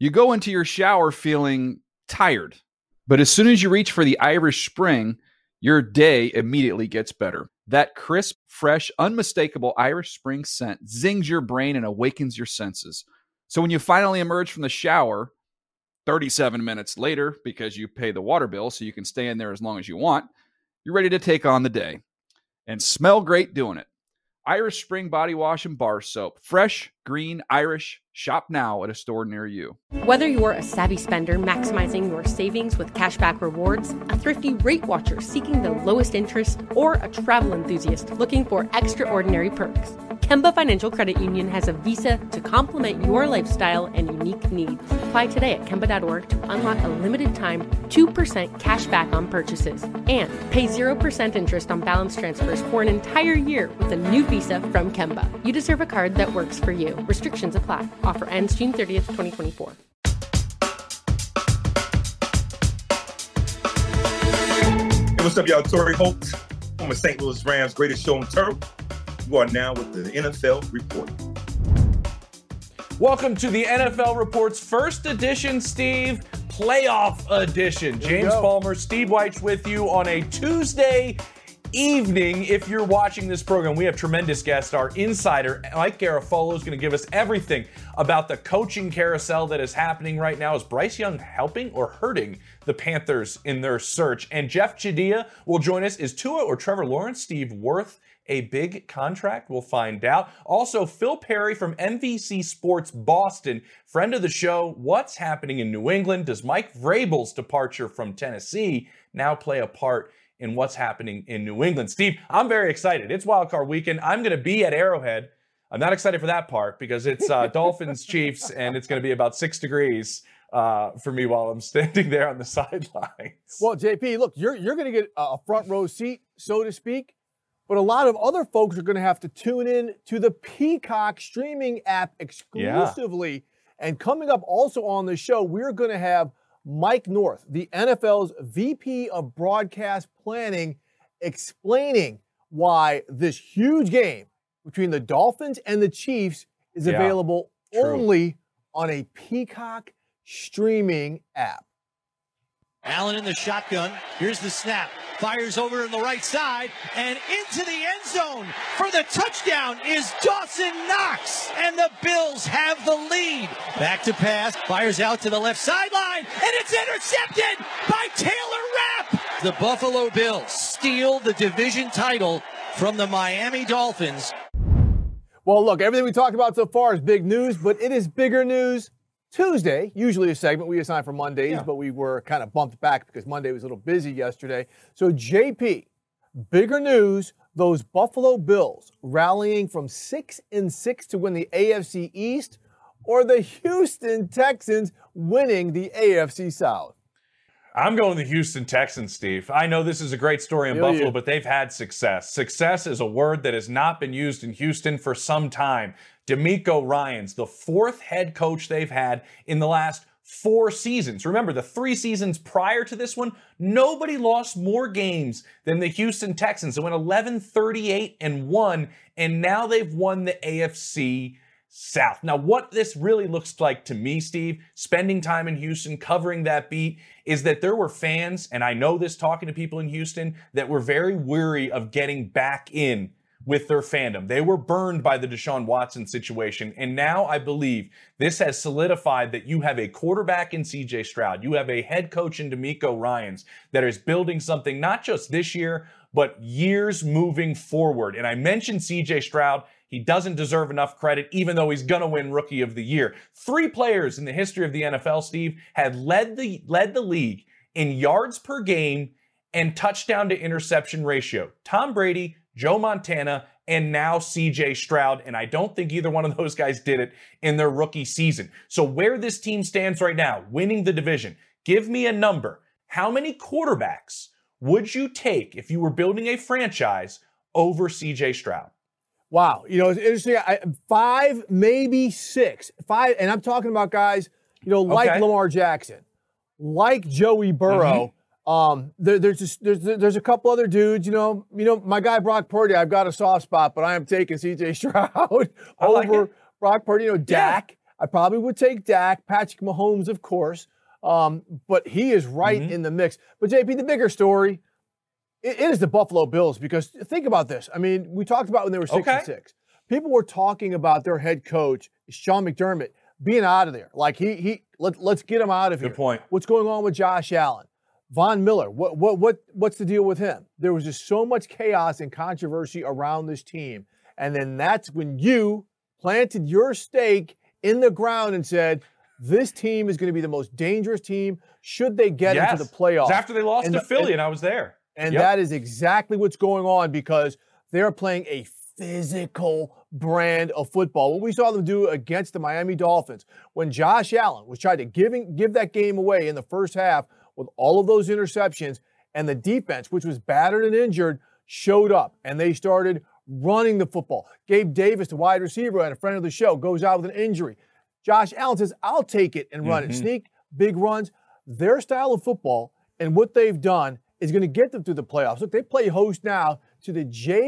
You go into your shower feeling tired, but as soon as you reach for the Irish Spring, your day immediately gets better. That crisp, fresh, unmistakable Irish Spring scent zings your brain and awakens your senses. So when you finally emerge from the shower 37 minutes later, because you pay the water bill so you can stay in there as long as you want, you're ready to take on the day and smell great doing it. Irish Spring Body Wash and Bar Soap. Fresh, green, Irish. Shop now at a store near you. Whether you're a savvy spender maximizing your savings with cashback rewards, a thrifty rate watcher seeking the lowest interest, or a travel enthusiast looking for extraordinary perks, Kemba Financial Credit Union has a visa to complement your lifestyle and unique needs. Apply today at Kemba.org to unlock a limited time 2% cash back on purchases and pay 0% interest on balance transfers for an entire year with a new visa from Kemba. You deserve a card that works for you. Restrictions apply. Offer ends June 30th, 2024. Hey, what's up, y'all? Torrey Holt, former St. Louis Rams greatest show on turf. You are now with the NFL Report. Welcome to the NFL Report's first edition, Steve, playoff edition. James Palmer, Steve Wyche with you on a Tuesday evening. If you're watching this program, we have tremendous guests. Our insider, Mike Garafolo, is going to give us everything about the coaching carousel that is happening right now. Is Bryce Young helping or hurting the Panthers in their search? And Jeff Chadiha will join us. Is Tua or Trevor Lawrence, Steve, worth a big contract? We'll find out. Also, Phil Perry from NBC Sports Boston, friend of the show. What's happening in New England? Does Mike Vrabel's departure from Tennessee now play a part in what's happening in New England? Steve, I'm very excited. It's wildcard weekend. I'm going to be at Arrowhead. I'm not excited for that part because it's Dolphins Chiefs, and it's going to be about 6 degrees for me while I'm standing there on the sidelines. Well, JP, look, you're going to get a front row seat, so to speak. But a lot of other folks are going to have to tune in to the Peacock streaming app exclusively. Yeah. And coming up also on the show, we're going to have Mike North, the NFL's VP of Broadcast Planning, explaining why this huge game between the Dolphins and the Chiefs is available only on a Peacock streaming app. Allen in the shotgun. Here's the snap. Fires over on the right side and into the end zone for the touchdown is Dawson Knox. And the Bills have the lead. Back to pass. Fires out to the left sideline. And it's intercepted by Taylor Rapp. The Buffalo Bills steal the division title from the Miami Dolphins. Well, look, everything we talked about so far is big news, but it is bigger news Tuesday, usually a segment we assign for Mondays, but we were kind of bumped back because Monday was a little busy yesterday. So, JP, bigger news, those Buffalo Bills rallying from 6-6 to win the AFC East, or the Houston Texans winning the AFC South? I'm going the Houston Texans, Steve. I know this is a great story in Buffalo, but they've had success. Success is a word that has not been used in Houston for some time. DeMeco Ryans, the 4th head coach they've had in the last 4 seasons. Remember, the 3 seasons prior to this one, nobody lost more games than the Houston Texans. They went 11-38-1, and now they've won the AFC South. Now, what this really looks like to me, Steve, spending time in Houston, covering that beat, is that there were fans, and I know this talking to people in Houston, that were very weary of getting back in with their fandom. They were burned by the Deshaun Watson situation. And now I believe this has solidified that you have a quarterback in CJ Stroud. You have a head coach in DeMeco Ryans that is building something not just this year, but years moving forward. And I mentioned CJ Stroud. He doesn't deserve enough credit, even though he's going to win Rookie of the Year. 3 players in the history of the NFL, Steve, had led the league in yards per game and touchdown to interception ratio. Tom Brady, Joe Montana, and now CJ Stroud. And I don't think either one of those guys did it in their rookie season. So where this team stands right now, winning the division, give me a number. How many quarterbacks would you take if you were building a franchise over CJ Stroud? Wow. You know, it's interesting. 5, maybe 6. 5, and I'm talking about guys, you know, like Lamar Jackson, like Joey Burrow. There's a couple other dudes, you know, my guy Brock Purdy, I've got a soft spot, but I am taking CJ Stroud over Brock Purdy, Dak. I probably would take Dak, Patrick Mahomes, of course, but he is right in the mix. But, JP, the bigger story, it is the Buffalo Bills, because think about this. I mean, we talked about when they were 6-6. People were talking about their head coach, Sean McDermott, being out of there. Like, let's get him out of here. Good point. What's going on with Josh Allen? Von Miller, what's the deal with him? There was just so much chaos and controversy around this team. And then that's when you planted your stake in the ground and said, this team is going to be the most dangerous team should they get into the playoffs. It's after they lost to Philly, and I was there. And that is exactly what's going on, because they're playing a physical brand of football. What we saw them do against the Miami Dolphins, when Josh Allen was trying to give that game away in the first half with all of those interceptions, and the defense, which was battered and injured, showed up, and they started running the football. Gabe Davis, the wide receiver and a friend of the show, goes out with an injury. Josh Allen says, I'll take it and run it. Sneak, big runs. Their style of football and what they've done is going to get them through the playoffs. Look, they play host now to the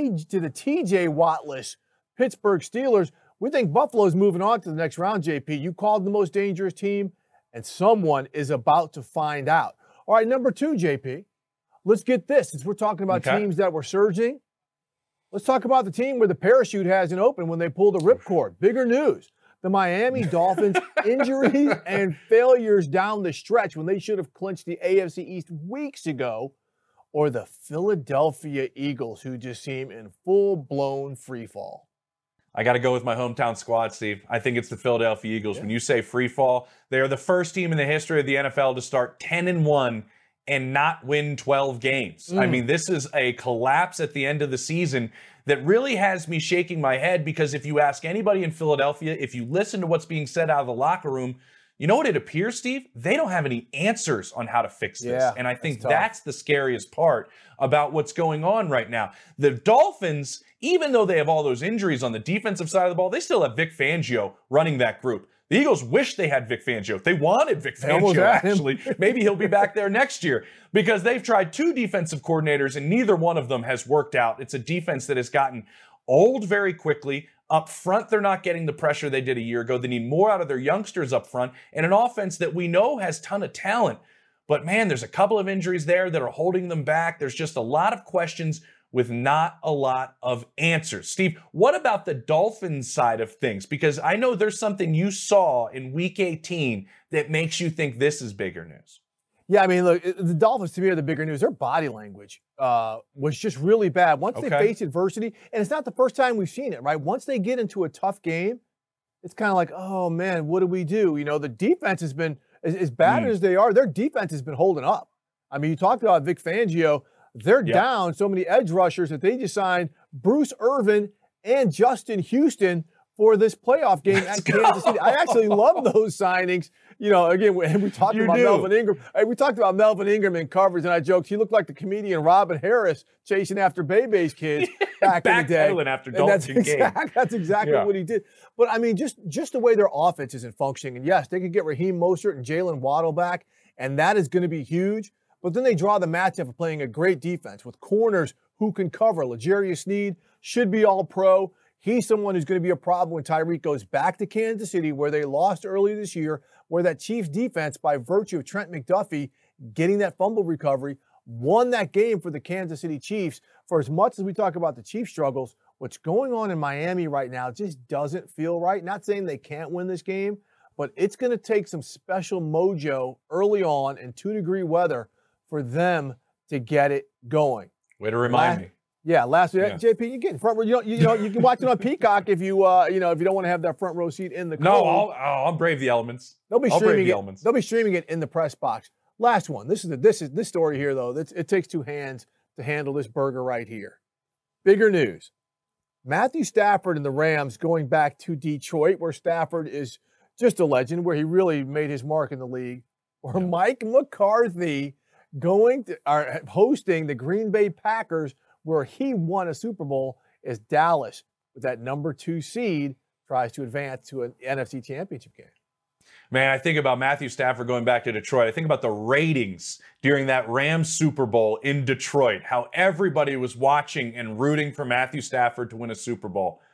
TJ Wattless Pittsburgh Steelers. We think Buffalo's moving on to the next round, JP. You called the most dangerous team, and someone is about to find out. All right, number 2, JP. Let's get this. Since we're talking about teams that were surging, let's talk about the team where the parachute hasn't opened when they pull the ripcord. Bigger news. The Miami Dolphins' injuries and failures down the stretch when they should have clinched the AFC East weeks ago, or the Philadelphia Eagles, who just seem in full-blown freefall. I got to go with my hometown squad, Steve. I think it's the Philadelphia Eagles. When you say freefall, they are the first team in the history of the NFL to start 10-1 and not win 12 games. I mean, this is a collapse at the end of the season that really has me shaking my head, because if you ask anybody in Philadelphia, if you listen to what's being said out of the locker room, you know what it appears, Steve? They don't have any answers on how to fix this. And I think that's the scariest part about what's going on right now. The Dolphins, even though they have all those injuries on the defensive side of the ball, they still have Vic Fangio running that group. The Eagles wish they had Vic Fangio. They wanted Vic Fangio, actually. Maybe he'll be back there next year, because they've tried 2 defensive coordinators and neither one of them has worked out. It's a defense that has gotten old very quickly. Up front, they're not getting the pressure they did a year ago. They need more out of their youngsters up front, and an offense that we know has a ton of talent. But man, there's a couple of injuries there that are holding them back. There's just a lot of questions with not a lot of answers. Steve, what about the Dolphins side of things? Because I know there's something you saw in Week 18 that makes you think this is bigger news. Yeah, I mean, look, the Dolphins, to me, are the bigger news. Their body language was just really bad. Once they face adversity, and it's not the first time we've seen it, right? Once they get into a tough game, it's kind of like, oh, man, what do we do? You know, the defense has been, as bad as they are, their defense has been holding up. I mean, you talked about Vic Fangio. They're down so many edge rushers that they just signed Bruce Irvin and Justin Houston for this playoff game at Kansas City. I actually love those signings. You know, again, we talked about Melvin Ingram. We talked about Melvin Ingram in coverage, and I joked he looked like the comedian Robin Harris chasing after Bebe's kids back in the day. After that's exactly what he did. But, I mean, just the way their offense isn't functioning. And, yes, they could get Raheem Mostert and Jalen Waddle back, and that is going to be huge. But then they draw the matchup of playing a great defense with corners who can cover. L'Jarius Sneed should be all pro. He's someone who's going to be a problem when Tyreek goes back to Kansas City, where they lost early this year, where that Chiefs defense, by virtue of Trent McDuffie getting that fumble recovery, won that game for the Kansas City Chiefs. For as much as we talk about the Chiefs' struggles, what's going on in Miami right now just doesn't feel right. Not saying they can't win this game, but it's going to take some special mojo early on in 2-degree weather for them to get it going. Way to remind me. Yeah, last week, JP, you get in front row. You can watch it on Peacock if you if you don't want to have that front row seat in the cold. No, I'll brave the elements. They'll be streaming it in the press box. Last one. This story here though. It takes 2 hands to handle this burger right here. Bigger news. Matthew Stafford and the Rams going back to Detroit, where Stafford is just a legend, where he really made his mark in the league. Or Mike McCarthy hosting the Green Bay Packers, where he won a Super Bowl, as Dallas, with that number 2 seed, tries to advance to an NFC Championship game. Man, I think about Matthew Stafford going back to Detroit. I think about the ratings during that Rams Super Bowl in Detroit, how everybody was watching and rooting for Matthew Stafford to win a Super Bowl.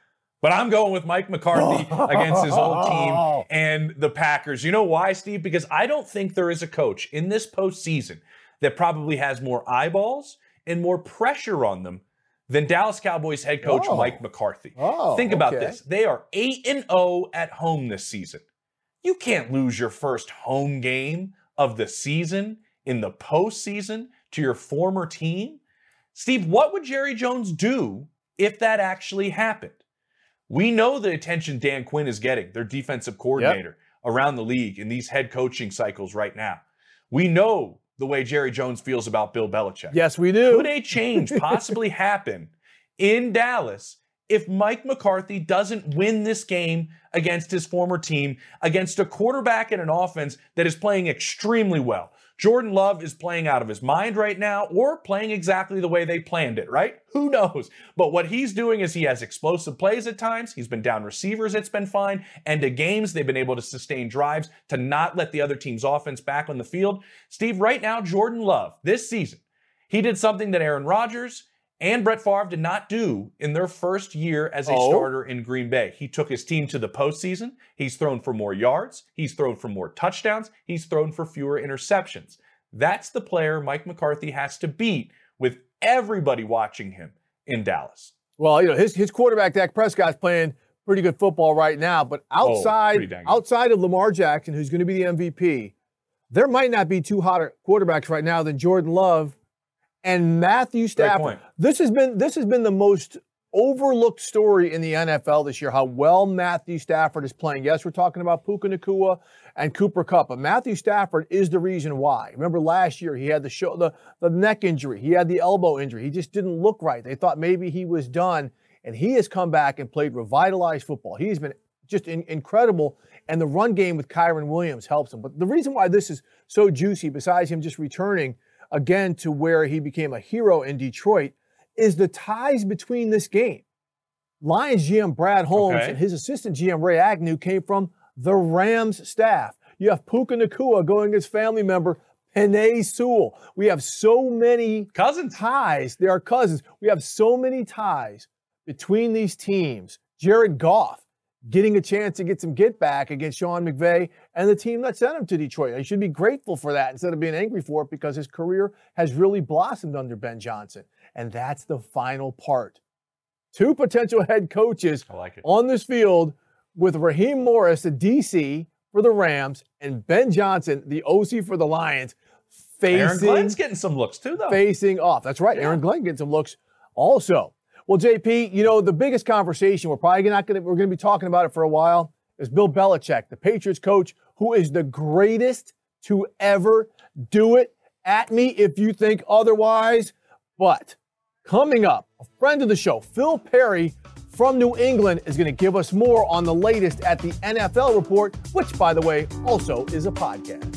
But I'm going with Mike McCarthy against his old team and the Packers. You know why, Steve? Because I don't think there is a coach in this postseason that probably has more eyeballs and more pressure on them than Dallas Cowboys head coach Mike McCarthy. Think about this. They are 8-0 at home this season. You can't lose your first home game of the season in the postseason to your former team. Steve, what would Jerry Jones do if that actually happened? We know the attention Dan Quinn is getting, their defensive coordinator, around the league in these head coaching cycles right now. We know the way Jerry Jones feels about Bill Belichick. Yes, we do. Could a change possibly happen in Dallas if Mike McCarthy doesn't win this game against his former team, against a quarterback and an offense that is playing extremely well? Jordan Love is playing out of his mind right now, or playing exactly the way they planned it, right? Who knows? But what he's doing is he has explosive plays at times. He's been down receivers. It's been fine. And to games, they've been able to sustain drives to not let the other team's offense back on the field. Steve, right now, Jordan Love, this season, he did something that Aaron Rodgers and Brett Favre did not do in their first year as a starter in Green Bay. He took his team to the postseason. He's thrown for more yards. He's thrown for more touchdowns. He's thrown for fewer interceptions. That's the player Mike McCarthy has to beat with everybody watching him in Dallas. Well, you know, his quarterback, Dak Prescott's playing pretty good football right now, but outside of Lamar Jackson, who's going to be the MVP, there might not be two hotter quarterbacks right now than Jordan Love and Matthew Stafford. This has been the most overlooked story in the NFL this year, how well Matthew Stafford is playing. Yes, we're talking about Puka Nacua and Cooper Kupp, but Matthew Stafford is the reason why. Remember last year, he had the neck injury. He had the elbow injury. He just didn't look right. They thought maybe he was done, and he has come back and played revitalized football. He's been just incredible, and the run game with Kyren Williams helps him. But the reason why this is so juicy, besides him just returning again to where he became a hero in Detroit, is the ties between this game. Lions GM Brad Holmes and his assistant GM Ray Agnew came from the Rams staff. You have Puka Nacua going against family member Penei Sewell. We have so many ties. They are cousins. We have so many ties between these teams. Jared Goff getting a chance to get some get back against Sean McVay and the team that sent him to Detroit. He should be grateful for that instead of being angry for it, because his career has really blossomed under Ben Johnson. And that's the final part. Two potential head coaches on this field, with Raheem Morris, the DC for the Rams, and Ben Johnson, the OC for the Lions, facing. Aaron Glenn's getting some looks too, though. Facing off. That's right. Yeah. Aaron Glenn getting some looks also. Well, JP, you know, the biggest conversation, we're going to be talking about it for a while, is Bill Belichick, the Patriots coach, who is the greatest to ever do it. At me if you think otherwise. But coming up, a friend of the show, Phil Perry from New England, is going to give us more on the latest at the NFL Report, which, by the way, also is a podcast.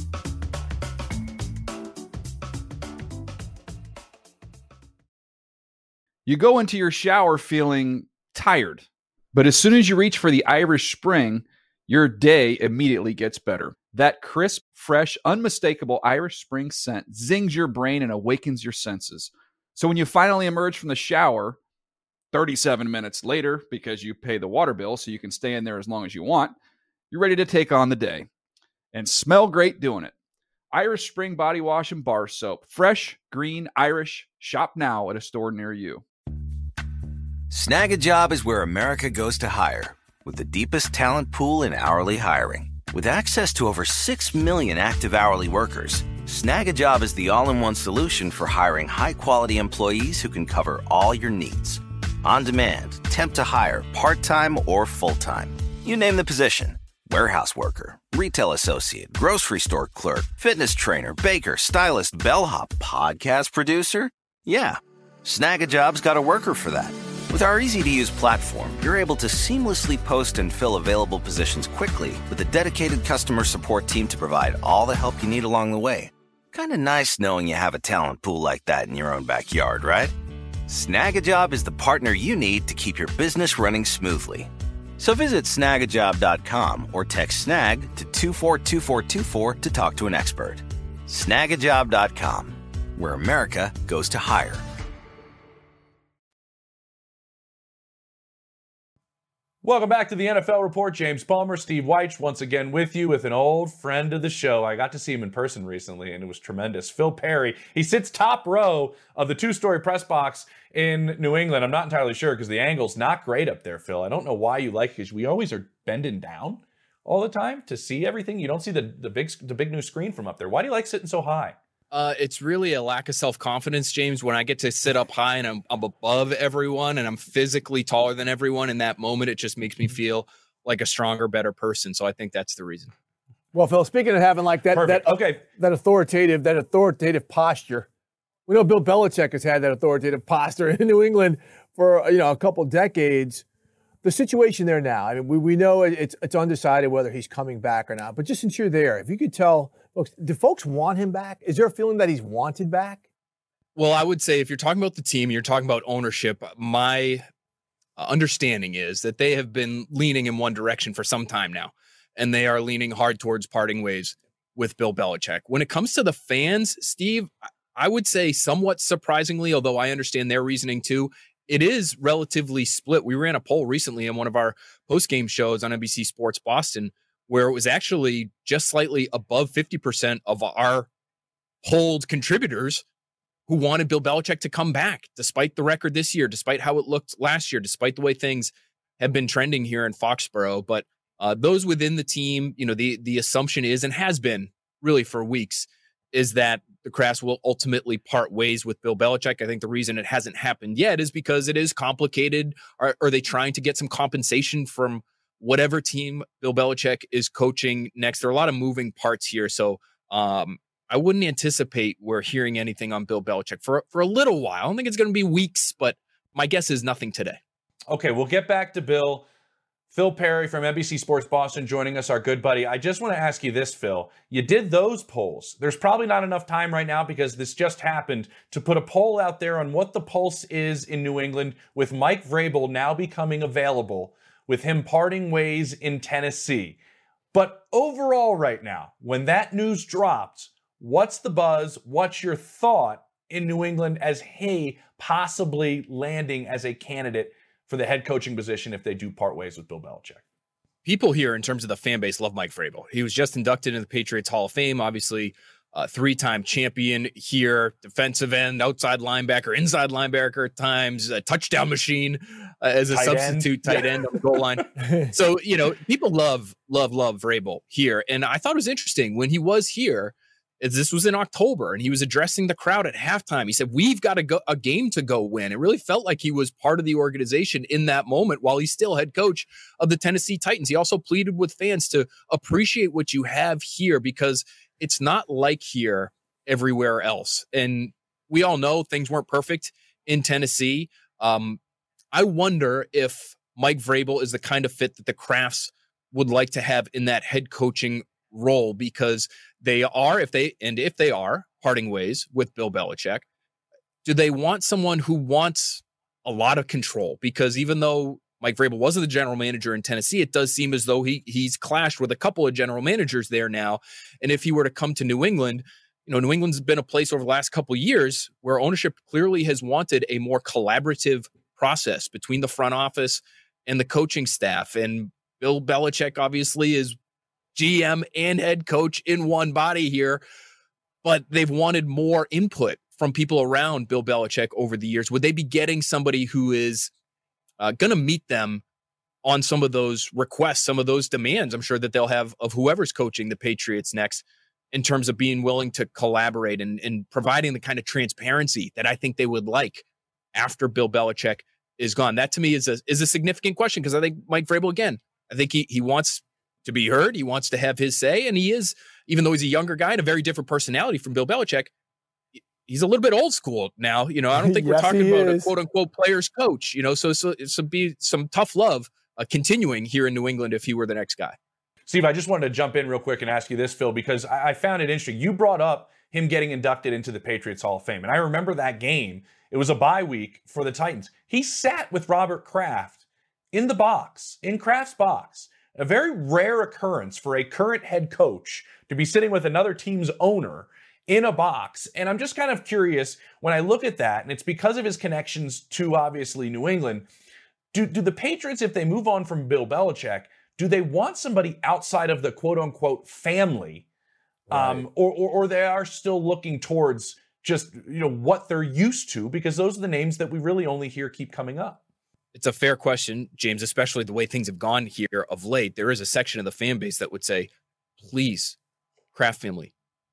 You go into your shower feeling tired, but as soon as you reach for the Irish Spring, your day immediately gets better. That crisp, fresh, unmistakable Irish Spring scent zings your brain and awakens your senses. So when you finally emerge from the shower 37 minutes later, because you pay the water bill so you can stay in there as long as you want, you're ready to take on the day and smell great doing it. Irish Spring Body Wash and Bar Soap. Fresh, green, Irish. Shop now at a store near you. Snag a Job is where America goes to hire, with the deepest talent pool in hourly hiring. With access to over 6 million active hourly workers, Snag a Job is the all-in-one solution for hiring high-quality employees who can cover all your needs. On demand, temp to hire, part-time or full-time. You name the position. Warehouse worker, retail associate, grocery store clerk, fitness trainer, baker, stylist, bellhop, podcast producer. Yeah, Snag a Job's got a worker for that. With our easy-to-use platform, you're able to seamlessly post and fill available positions quickly with a dedicated customer support team to provide all the help you need along the way. Kind of nice knowing you have a talent pool like that in your own backyard, right? Snag a Job is the partner you need to keep your business running smoothly. So visit snagajob.com or text SNAG to 242424 to talk to an expert. Snagajob.com, where America goes to hire. Welcome back to the NFL Report. James Palmer, Steve Wyche, once again with you with an old friend of the show. I got to see him in person recently, and it was tremendous. Phil Perry. He sits top row of the two-story press box in New England. I'm not entirely sure because the angle's not great up there, Phil. I don't know why you like it, because we always are bending down all the time to see everything. You don't see the big new screen from up there. Why do you like sitting so high? It's really a lack of self-confidence, James, when I get to sit up high and I'm above everyone and I'm physically taller than everyone. In that moment, it just makes me feel like a stronger, better person. So I think that's the reason. Well, Phil, speaking of having like that authoritative posture, we know Bill Belichick has had that authoritative posture in New England for a couple decades. The situation there now, I mean, we know it's undecided whether he's coming back or not. But just since you're there, if you could tell folks, do folks want him back? Is there a feeling that he's wanted back? Well, I would say if you're talking about the team, you're talking about ownership, my understanding is that they have been leaning in one direction for some time now, and they are leaning hard towards parting ways with Bill Belichick. When it comes to the fans, Steve, I would say somewhat surprisingly, although I understand their reasoning too, it is relatively split. We ran a poll recently in one of our post-game shows on NBC Sports Boston, where it was actually just slightly above 50% of our polled contributors who wanted Bill Belichick to come back, despite the record this year, despite how it looked last year, despite the way things have been trending here in Foxborough. But those within the team, the assumption is, and has been really for weeks, is that the Crafts will ultimately part ways with Bill Belichick. I think the reason it hasn't happened yet is because it is complicated. Are they trying to get some compensation from whatever team Bill Belichick is coaching next? There are a lot of moving parts here. So I wouldn't anticipate we're hearing anything on Bill Belichick for a little while. I don't think it's going to be weeks, but my guess is nothing today. Okay, we'll get back to Bill. Phil Perry from NBC Sports Boston joining us, our good buddy. I just want to ask you this, Phil. You did those polls. There's probably not enough time right now because this just happened to put a poll out there on what the pulse is in New England with Mike Vrabel now becoming available, with him parting ways in Tennessee. But overall right now, when that news dropped, what's the buzz? What's your thought in New England as he possibly landing as a candidate for the head coaching position if they do part ways with Bill Belichick? People here, in terms of the fan base, love Mike Vrabel. He was just inducted into the Patriots Hall of Fame, obviously three-time champion here, defensive end, outside linebacker, inside linebacker at times, a touchdown machine as a substitute tight end on the goal line. So, people love Vrabel here. And I thought it was interesting when he was here, this was in October, and he was addressing the crowd at halftime. He said, we've got a game to go win. It really felt like he was part of the organization in that moment while he's still head coach of the Tennessee Titans. He also pleaded with fans to appreciate what you have here because it's not like here everywhere else. And we all know things weren't perfect in Tennessee. I wonder if Mike Vrabel is the kind of fit that the Crafts would like to have in that head coaching role, because they are, if they are parting ways with Bill Belichick, do they want someone who wants a lot of control? Because even though Mike Vrabel wasn't the general manager in Tennessee, it does seem as though he's clashed with a couple of general managers there now. And if he were to come to New England, New England's been a place over the last couple of years where ownership clearly has wanted a more collaborative process between the front office and the coaching staff. And Bill Belichick obviously is GM and head coach in one body here, but they've wanted more input from people around Bill Belichick over the years. Would they be getting somebody who is going to meet them on some of those requests, some of those demands I'm sure that they'll have of whoever's coaching the Patriots next, in terms of being willing to collaborate and providing the kind of transparency that I think they would like after Bill Belichick is gone? That to me is a significant question, because I think Mike Vrabel, again, I think he wants to be heard. He wants to have his say. And he is, even though he's a younger guy and a very different personality from Bill Belichick, he's a little bit old school now. I don't think we're talking about a quote unquote player's coach, so be some tough love continuing here in New England if he were the next guy. Steve, I just wanted to jump in real quick and ask you this, Phil, because I found it interesting. You brought up him getting inducted into the Patriots Hall of Fame. And I remember that game. It was a bye week for the Titans. He sat with Robert Kraft in the box, in Kraft's box. A very rare occurrence for a current head coach to be sitting with another team's owner in a box. And I'm just kind of curious when I look at that, and it's because of his connections to obviously New England. Do the Patriots, if they move on from Bill Belichick, do they want somebody outside of the quote unquote family? Right. Or they are still looking towards just, what they're used to, because those are the names that we really only hear keep coming up. It's a fair question, James, especially the way things have gone here of late. There is a section of the fan base that would say, please, Kraft family,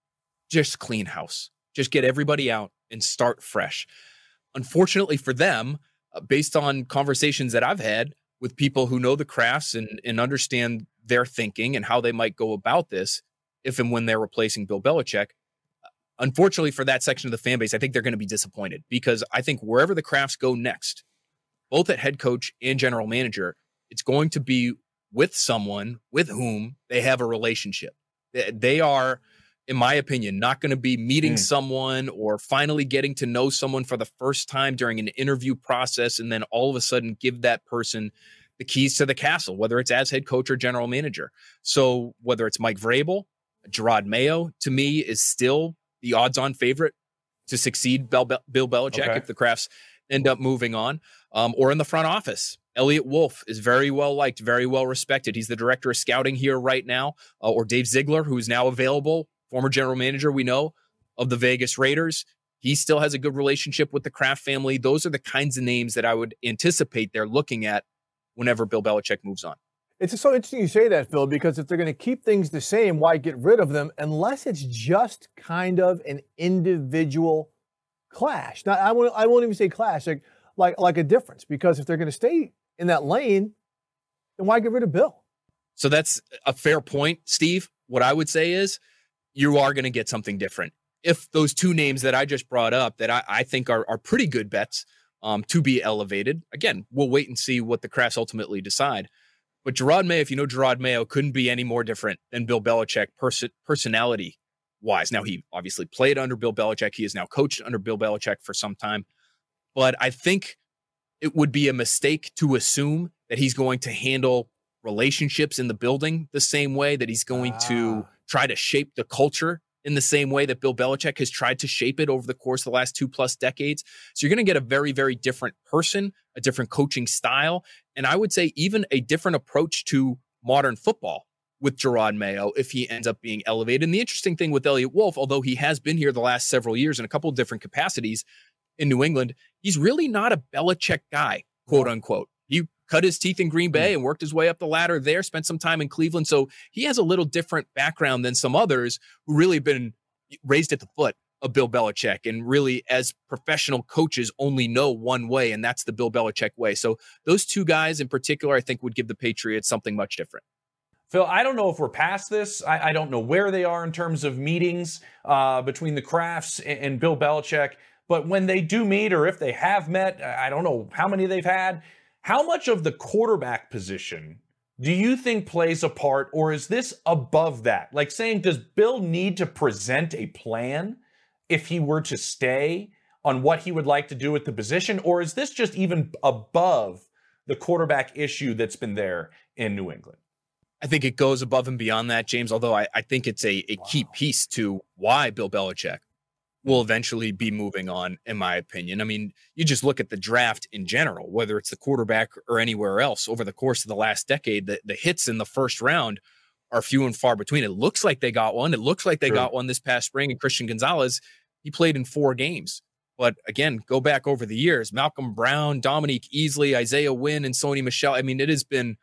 just clean house. Just get everybody out and start fresh. Unfortunately for them, based on conversations that I've had with people who know the Krafts and understand their thinking and how they might go about this, if and when they're replacing Bill Belichick, unfortunately for that section of the fan base, I think they're going to be disappointed, because I think wherever the Krafts go next, both at head coach and general manager, it's going to be with someone with whom they have a relationship. They are, in my opinion, not going to be meeting someone or finally getting to know someone for the first time during an interview process and then all of a sudden give that person the keys to the castle, whether it's as head coach or general manager. So whether it's Mike Vrabel, Jerod Mayo, to me, is still the odds-on favorite to succeed Bill Belichick if the Krafts end up moving on, or in the front office. Elliot Wolf is very well liked, very well respected. He's the director of scouting here right now, or Dave Ziegler, who is now available, former general manager, we know, of the Vegas Raiders. He still has a good relationship with the Kraft family. Those are the kinds of names that I would anticipate they're looking at whenever Bill Belichick moves on. It's so interesting you say that, Phil, because if they're going to keep things the same, why get rid of them unless it's just kind of an individual clash? Now, I won't even say clash, like a difference, because if they're going to stay in that lane, then why get rid of Bill? So that's a fair point, Steve. What I would say is you are going to get something different. If those two names that I just brought up that I think are pretty good bets to be elevated, again, we'll wait and see what the Krafts ultimately decide. But Jerod Mayo, if you know Jerod Mayo, couldn't be any more different than Bill Belichick personality-wise. Now, he obviously played under Bill Belichick. He is now coached under Bill Belichick for some time. But I think it would be a mistake to assume that he's going to handle relationships in the building the same way, that he's going to try to shape the culture in the same way that Bill Belichick has tried to shape it over the course of the last 2+ decades. So you're going to get a very, very different person, a different coaching style, and I would say even a different approach to modern football with Jerod Mayo if he ends up being elevated. And the interesting thing with Elliot Wolf, although he has been here the last several years in a couple of different capacities in New England, he's really not a Belichick guy, quote unquote. He cut his teeth in Green Bay and worked his way up the ladder there, spent some time in Cleveland. So he has a little different background than some others who really have been raised at the foot of Bill Belichick and really, as professional coaches, only know one way, and that's the Bill Belichick way. So those two guys in particular, I think, would give the Patriots something much different. Phil, I don't know if we're past this. I don't know where they are in terms of meetings between the Krafts and Bill Belichick. But when they do meet, or if they have met, I don't know how many they've had, how much of the quarterback position do you think plays a part, or is this above that? Like saying, does Bill need to present a plan if he were to stay on what he would like to do with the position? Or is this just even above the quarterback issue that's been there in New England? I think it goes above and beyond that, James, although I think it's a key piece to why Bill Belichick will eventually be moving on, in my opinion. I mean, you just look at the draft in general, whether it's the quarterback or anywhere else over the course of the last decade, the hits in the first round are few and far between. It looks like they got one. It looks like they got one this past spring. And Christian Gonzalez, he played in 4 games. But again, go back over the years, Malcolm Brown, Dominique Easley, Isaiah Wynn, and Sony Michel. I mean, it has been,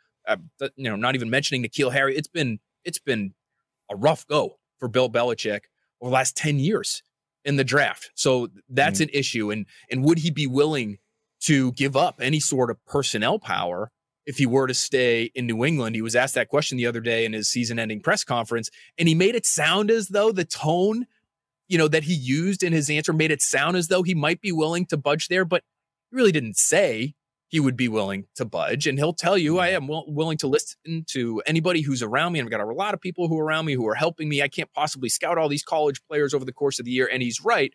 not even mentioning N'Keal Harry. It's been a rough go for Bill Belichick over the last 10 years. In the draft. So that's an issue. And would he be willing to give up any sort of personnel power if he were to stay in New England? He was asked that question the other day in his season-ending press conference, and he made it sound as though the tone, that he used in his answer made it sound as though he might be willing to budge there, but he really didn't say he would be willing to budge. And he'll tell you, I am willing to listen to anybody who's around me. And I've got a lot of people who are around me who are helping me. I can't possibly scout all these college players over the course of the year. And he's right.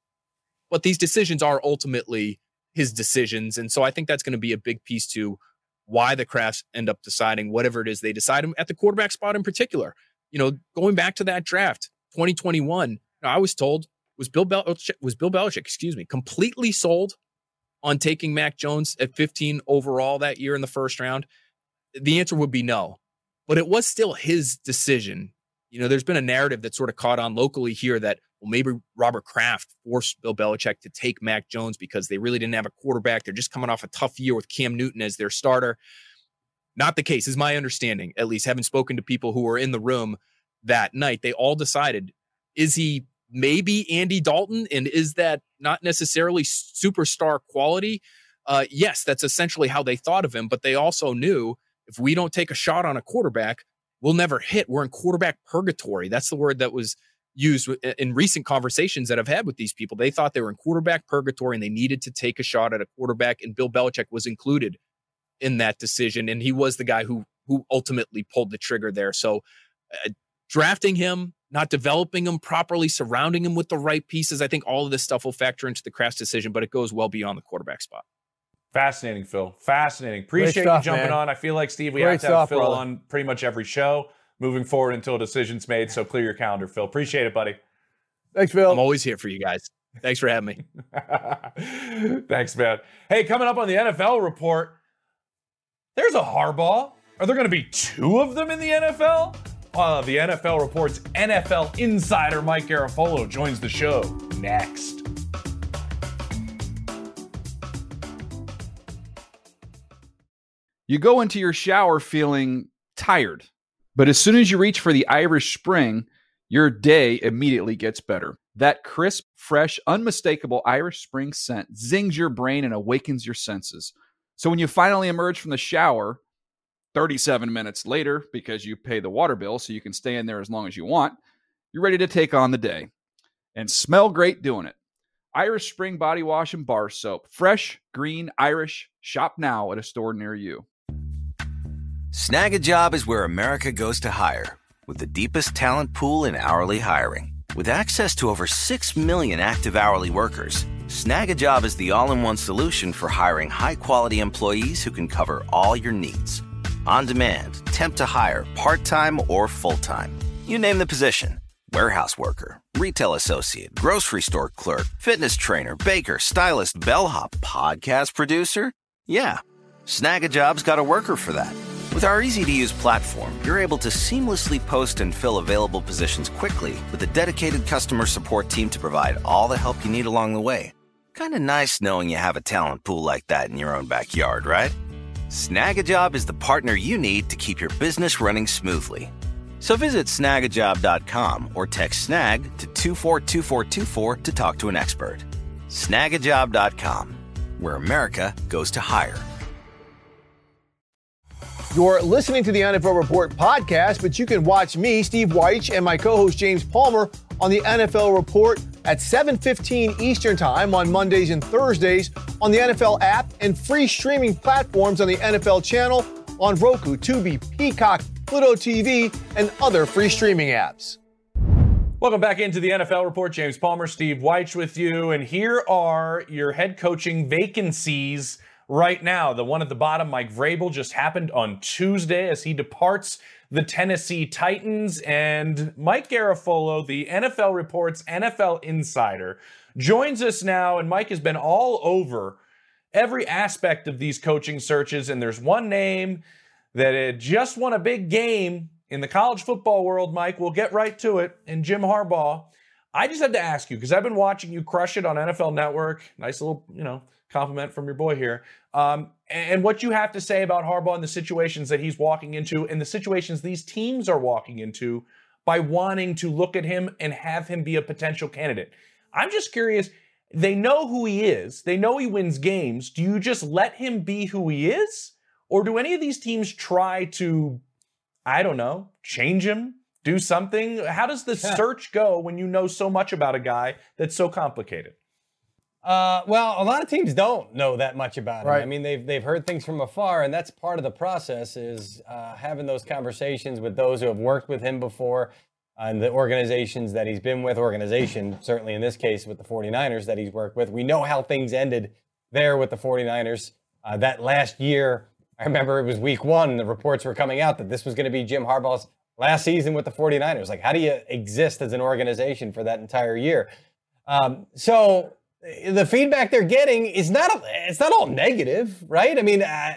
But these decisions are ultimately his decisions. And so I think that's going to be a big piece to why the Krafts end up deciding whatever it is they decide at the quarterback spot in particular. Going back to that draft, 2021, I was told, was Bill Belichick, completely sold on taking Mac Jones at 15 overall that year in the first round? The answer would be no. But it was still his decision. You know, there's been a narrative that sort of caught on locally here that, well, maybe Robert Kraft forced Bill Belichick to take Mac Jones because they really didn't have a quarterback. They're just coming off a tough year with Cam Newton as their starter. Not the case, is my understanding, at least having spoken to people who were in the room that night. They all decided, is he maybe Andy Dalton? And is that not necessarily superstar quality? Yes, that's essentially how they thought of him. But they also knew if we don't take a shot on a quarterback, we'll never hit. We're in quarterback purgatory. That's the word that was used in recent conversations that I've had with these people. They thought they were in quarterback purgatory and they needed to take a shot at a quarterback. And Bill Belichick was included in that decision. And he was the guy who ultimately pulled the trigger there. So drafting him, not developing him properly, surrounding him with the right pieces, I think all of this stuff will factor into the Kraft decision, but it goes well beyond the quarterback spot. Fascinating, Phil. Fascinating. Appreciate you jumping on. I feel like, Steve, we have to have Phil on pretty much every show moving forward until a decision's made. So clear your calendar, Phil. Appreciate it, buddy. Thanks, Phil. I'm always here for you guys. Thanks for having me. Thanks, man. Hey, coming up on the NFL report, there's a Harbaugh. Are there going to be two of them in the NFL? The NFL report's NFL insider Mike Garafolo joins the show next. You go into your shower feeling tired, but as soon as you reach for the Irish Spring, your day immediately gets better. That crisp, fresh, unmistakable Irish Spring scent zings your brain and awakens your senses. So when you finally emerge from the shower, 37 minutes later, because you pay the water bill so you can stay in there as long as you want, you're ready to take on the day. And smell great doing it. Irish Spring Body Wash and Bar Soap. Fresh, green, Irish. Shop now at a store near you. Snag a Job is where America goes to hire, with the deepest talent pool in hourly hiring. With access to over 6 million active hourly workers, Snag a Job is the all-in-one solution for hiring high-quality employees who can cover all your needs. On demand, temp to hire, part-time or full-time. You name the position. Warehouse worker, retail associate, grocery store clerk, fitness trainer, baker, stylist, bellhop, podcast producer. Yeah, Snag a Job's got a worker for that. With our easy-to-use platform, you're able to seamlessly post and fill available positions quickly with a dedicated customer support team to provide all the help you need along the way. Kind of nice knowing you have a talent pool like that in your own backyard, right? Snag a Job is the partner you need to keep your business running smoothly. So visit snagajob.com or text snag to 242424 to talk to an expert. Snagajob.com, where America goes to hire. You're listening to the NFL Report podcast, but you can watch me, Steve Wyche, and my co-host James Palmer on the NFL Report at 7:15 Eastern Time on Mondays and Thursdays on the NFL app and free streaming platforms on the NFL channel on Roku, Tubi, Peacock, Pluto TV, and other free streaming apps. Welcome back into the NFL Report. James Palmer, Steve Wyche with you, and here are your head coaching vacancies right now. The one at the bottom, Mike Vrabel, just happened on Tuesday as he departs the Tennessee Titans. And Mike Garafolo, the NFL Report's NFL insider, joins us now. And Mike has been all over every aspect of these coaching searches. And there's one name that had just won a big game in the college football world, Mike. We'll get right to it. And Jim Harbaugh. I just had to ask you, because I've been watching you crush it on NFL Network. Nice little, compliment from your boy here. And what you have to say about Harbaugh and the situations that he's walking into and the situations these teams are walking into by wanting to look at him and have him be a potential candidate. I'm just curious. They know who he is. They know he wins games. Do you just let him be who he is? Or do any of these teams try to, change him, do something? How does the search go when you know so much about a guy that's so complicated? Well, a lot of teams don't know that much about him. Right. I mean, they've heard things from afar, and that's part of the process is having those conversations with those who have worked with him before and the organizations that he's been with, certainly in this case with the 49ers that he's worked with. We know how things ended there with the 49ers. That last year, I remember it was week 1, the reports were coming out that this was going to be Jim Harbaugh's last season with the 49ers. Like, how do you exist as an organization for that entire year? So the feedback they're getting is it's not all negative, right? I mean,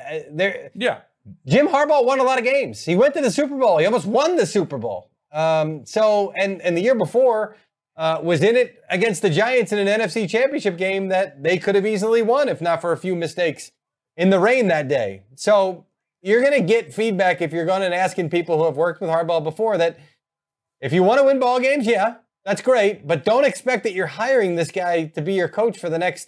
Jim Harbaugh won a lot of games. He went to the Super Bowl. He almost won the Super Bowl. And the year before was in it against the Giants in an NFC Championship game that they could have easily won if not for a few mistakes in the rain that day. So you're going to get feedback if you're going and asking people who have worked with Harbaugh before that if you want to win ball games, yeah, that's great, but don't expect that you're hiring this guy to be your coach for the next,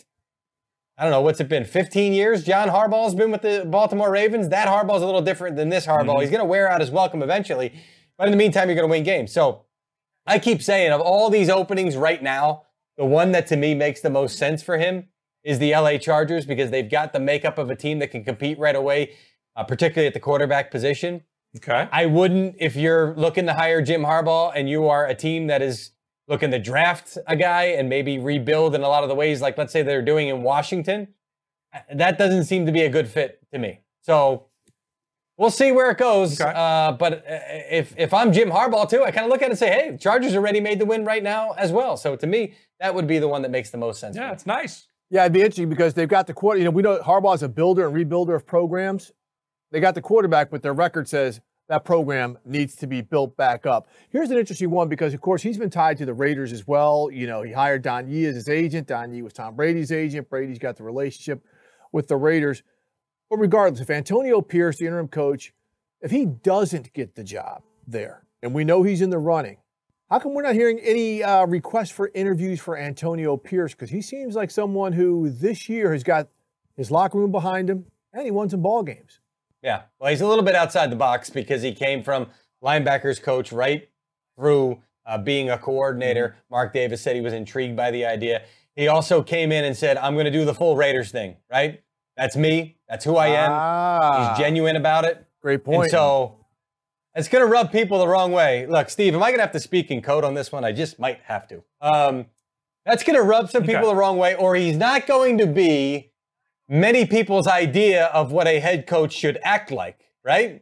I don't know, what's it been, 15 years? John Harbaugh's been with the Baltimore Ravens. That Harbaugh's a little different than this Harbaugh. Mm-hmm. He's going to wear out his welcome eventually, but in the meantime, you're going to win games. So I keep saying, of all these openings right now, the one that to me makes the most sense for him is the LA Chargers because they've got the makeup of a team that can compete right away, particularly at the quarterback position. Okay. I wouldn't, if you're looking to hire Jim Harbaugh and you are a team that is looking to draft a guy and maybe rebuild in a lot of the ways, like let's say they're doing in Washington, that doesn't seem to be a good fit to me. So we'll see where it goes. Okay. But if I'm Jim Harbaugh too, I kind of look at it and say, hey, the Chargers are ready made to win right now as well. So to me, that would be the one that makes the most sense. Yeah, it's nice. Yeah, it'd be interesting because they've got the quarter. We know Harbaugh's a builder and rebuilder of programs. They got the quarterback, but their record says that program needs to be built back up. Here's an interesting one because, of course, he's been tied to the Raiders as well. He hired Don Yee as his agent. Don Yee was Tom Brady's agent. Brady's got the relationship with the Raiders. But regardless, if Antonio Pierce, the interim coach, if he doesn't get the job there, and we know he's in the running, how come we're not hearing any requests for interviews for Antonio Pierce? Because he seems like someone who this year has got his locker room behind him, and he won some ball games. Yeah, well, he's a little bit outside the box because he came from linebackers coach right through being a coordinator. Mm-hmm. Mark Davis said he was intrigued by the idea. He also came in and said, I'm going to do the full Raiders thing, right? That's me. That's who I am. He's genuine about it. Great point. And so it's going to rub people the wrong way. Look, Steve, am I going to have to speak in code on this one? I just might have to. That's going to rub some people the wrong way, or he's not going to be many people's idea of what a head coach should act like, right?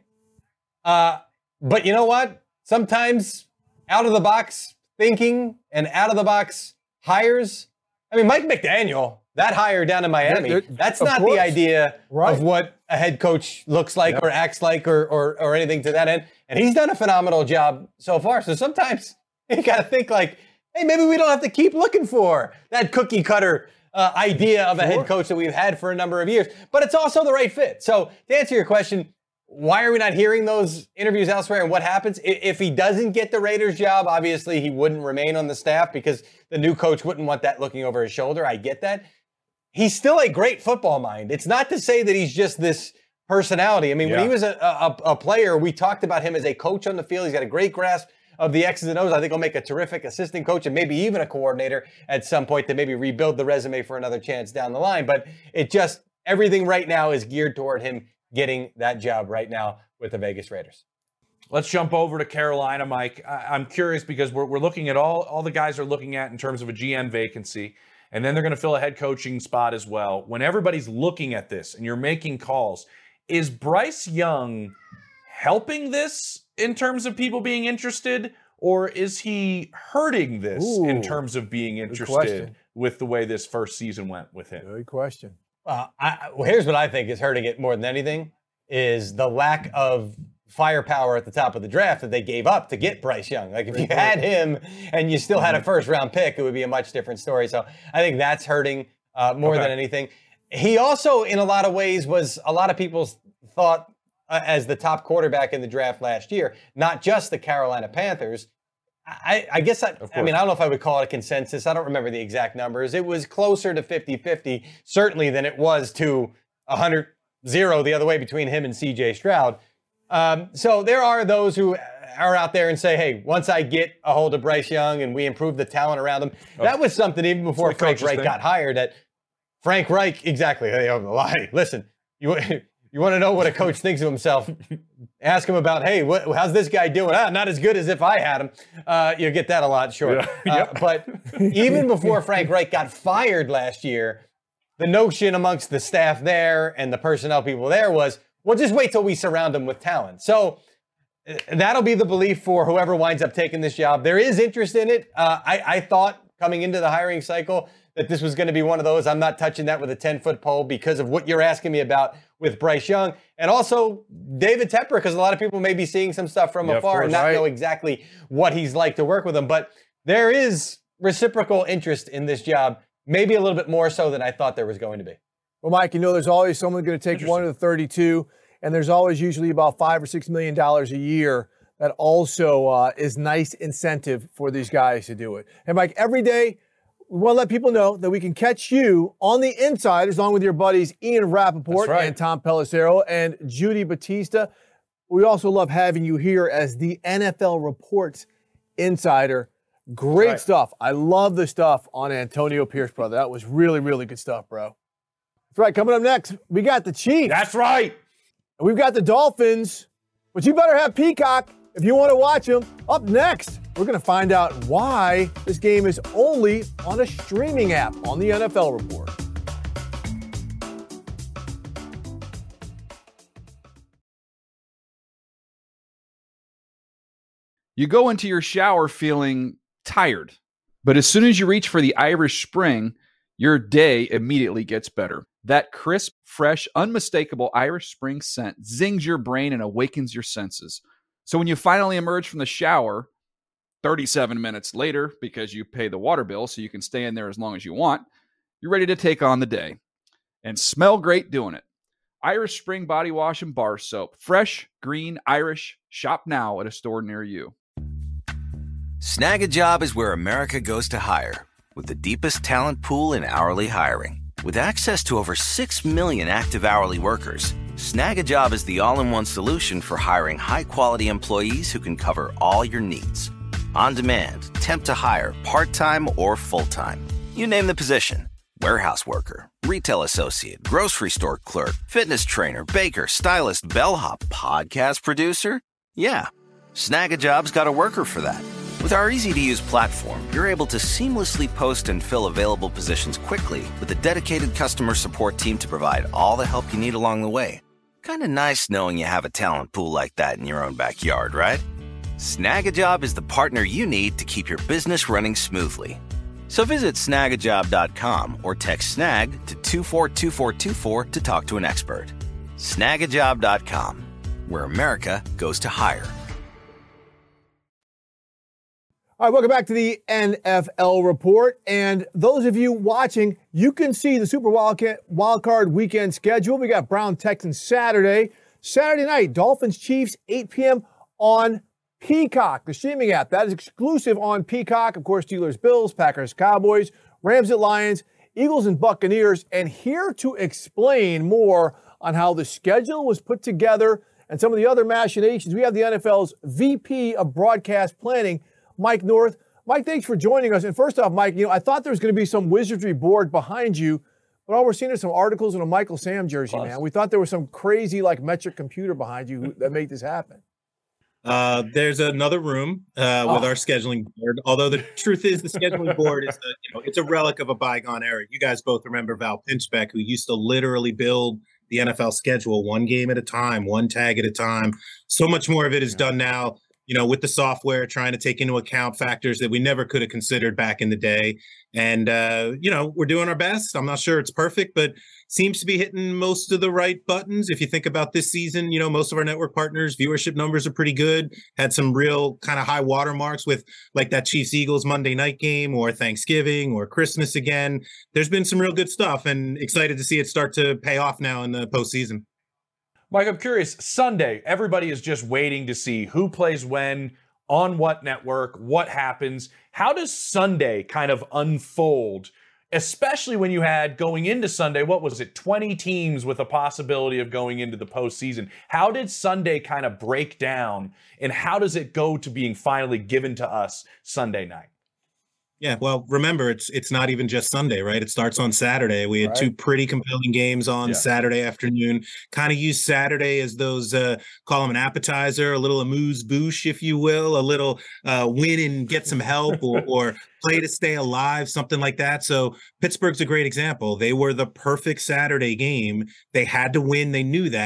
But you know what? Sometimes out-of-the-box thinking and out-of-the-box hires. I mean, Mike McDaniel, that hire down in Miami, that's not the idea of what a head coach looks like or acts like or anything to that end. And he's done a phenomenal job so far. So sometimes you got to think like, hey, maybe we don't have to keep looking for that cookie-cutter idea of a head coach that we've had for a number of years, but it's also the right fit. So to answer your question, why are we not hearing those interviews elsewhere and what happens? If he doesn't get the Raiders job, obviously he wouldn't remain on the staff because the new coach wouldn't want that looking over his shoulder. I get that. He's still a great football mind. It's not to say that he's just this personality. I mean, when he was a player, we talked about him as a coach on the field. He's got a great grasp of the X's and O's. I think he'll make a terrific assistant coach and maybe even a coordinator at some point to maybe rebuild the resume for another chance down the line. But everything right now is geared toward him getting that job right now with the Vegas Raiders. Let's jump over to Carolina, Mike. I'm curious because we're looking at all the guys are looking at in terms of a GM vacancy, and then they're going to fill a head coaching spot as well. When everybody's looking at this and you're making calls, is Bryce Young helping this in terms of people being interested, or is he hurting this in terms of being interested with the way this first season went with him? Good question. Well, here's what I think is hurting it more than anything is the lack of firepower at the top of the draft that they gave up to get Bryce Young. Like if you had him and you still had a first round pick, it would be a much different story. So I think that's hurting more than anything. He also, in a lot of ways, was a lot of people's thought as the top quarterback in the draft last year, not just the Carolina Panthers. I guess, I mean, I don't know if I would call it a consensus. I don't remember the exact numbers. It was closer to 50-50, certainly, than it was to 100-0 the other way between him and C.J. Stroud. So there are those who are out there and say, hey, once I get a hold of Bryce Young and we improve the talent around him, that was something even before Frank Reich got hired. That Frank Reich, exactly. Hey, listen, you want to know what a coach thinks of himself? Ask him about, hey, how's this guy doing? Not as good as if I had him. You'll get that a lot short. But even before Frank Reich got fired last year, the notion amongst the staff there and the personnel people there was, well, just wait till we surround him with talent. So that'll be the belief for whoever winds up taking this job. There is interest in it. I thought coming into the hiring cycle that this was going to be one of those, I'm not touching that with a 10-foot pole because of what you're asking me about with Bryce Young. And also David Tepper, because a lot of people may be seeing some stuff from afar and not know exactly what he's like to work with him. But there is reciprocal interest in this job, maybe a little bit more so than I thought there was going to be. Well, Mike, there's always someone going to take one of the 32, and there's always usually about $5 or $6 million a year that also is nice incentive for these guys to do it. And Mike, every day, we want to let people know that we can catch you on the inside along with your buddies Ian Rappaport and Tom Pelissero and Judy Batista. We also love having you here as the NFL Reports insider. Great stuff. I love the stuff on Antonio Pierce, brother. That was really, really good stuff, bro. That's right. Coming up next, we got the Chiefs. That's right. And we've got the Dolphins, but you better have Peacock if you want to watch them. Up next, we're going to find out why this game is only on a streaming app on the NFL Report. You go into your shower feeling tired, but as soon as you reach for the Irish Spring, your day immediately gets better. That crisp, fresh, unmistakable Irish Spring scent zings your brain and awakens your senses. So when you finally emerge from the shower, 37 minutes later, because you pay the water bill so you can stay in there as long as you want, you're ready to take on the day and smell great doing it. Irish Spring Body Wash and Bar Soap. Fresh, green, Irish. Shop now at a store near you. Snag a Job is where America goes to hire, with the deepest talent pool in hourly hiring. With access to over 6 million active hourly workers, Snag a Job is the all-in-one solution for hiring high-quality employees who can cover all your needs. On demand, temp to hire, part-time or full-time. You name the position. Warehouse worker, retail associate, grocery store clerk, fitness trainer, baker, stylist, bellhop, podcast producer. Yeah, Snag a Job's got a worker for that. With our easy-to-use platform, you're able to seamlessly post and fill available positions quickly with a dedicated customer support team to provide all the help you need along the way. Kind of nice knowing you have a talent pool like that in your own backyard, right? Snag a Job is the partner you need to keep your business running smoothly. So visit snagajob.com or text snag to 242424 to talk to an expert. Snagajob.com, where America goes to hire. All right, welcome back to the NFL Report. And those of you watching, you can see the Super Wildcard Weekend schedule. We got Brown Texans Saturday. Saturday night, Dolphins Chiefs, 8 p.m. on Peacock, the streaming app. That is exclusive on Peacock. Of course, Steelers Bills, Packers Cowboys, Rams at Lions, Eagles and Buccaneers. And here to explain more on how the schedule was put together and some of the other machinations, we have the NFL's VP of Broadcast Planning, Mike North. Mike, thanks for joining us. And first off, Mike, I thought there was going to be some wizardry board behind you, but all we're seeing is some articles in a Michael Sam jersey, man. We thought there was some crazy, metric computer behind you that made this happen. There's another room with our scheduling board. Although the truth is, the scheduling board is it's a relic of a bygone era. You guys both remember Val Pinchbeck, who used to literally build the NFL schedule one game at a time, one tag at a time. So much more of it is done now, with the software, trying to take into account factors that we never could have considered back in the day. And, we're doing our best. I'm not sure it's perfect, but seems to be hitting most of the right buttons. If you think about this season, most of our network partners, viewership numbers are pretty good. Had some real kind of high watermarks with like that Chiefs-Eagles Monday night game or Thanksgiving or Christmas again. There's been some real good stuff and excited to see it start to pay off now in the postseason. Mike, I'm curious, Sunday, everybody is just waiting to see who plays when, on what network, what happens. How does Sunday kind of unfold, especially when you had going into Sunday, 20 teams with a possibility of going into the postseason? How did Sunday kind of break down, and how does it go to being finally given to us Sunday night? Yeah, well, remember, it's not even just Sunday, right? It starts on Saturday. We had two pretty compelling games on Saturday afternoon. Kind of use Saturday as those, call them an appetizer, a little amuse-bouche, if you will, a little win and get some help or play to stay alive, something like that. So Pittsburgh's a great example. They were the perfect Saturday game. They had to win. They knew that.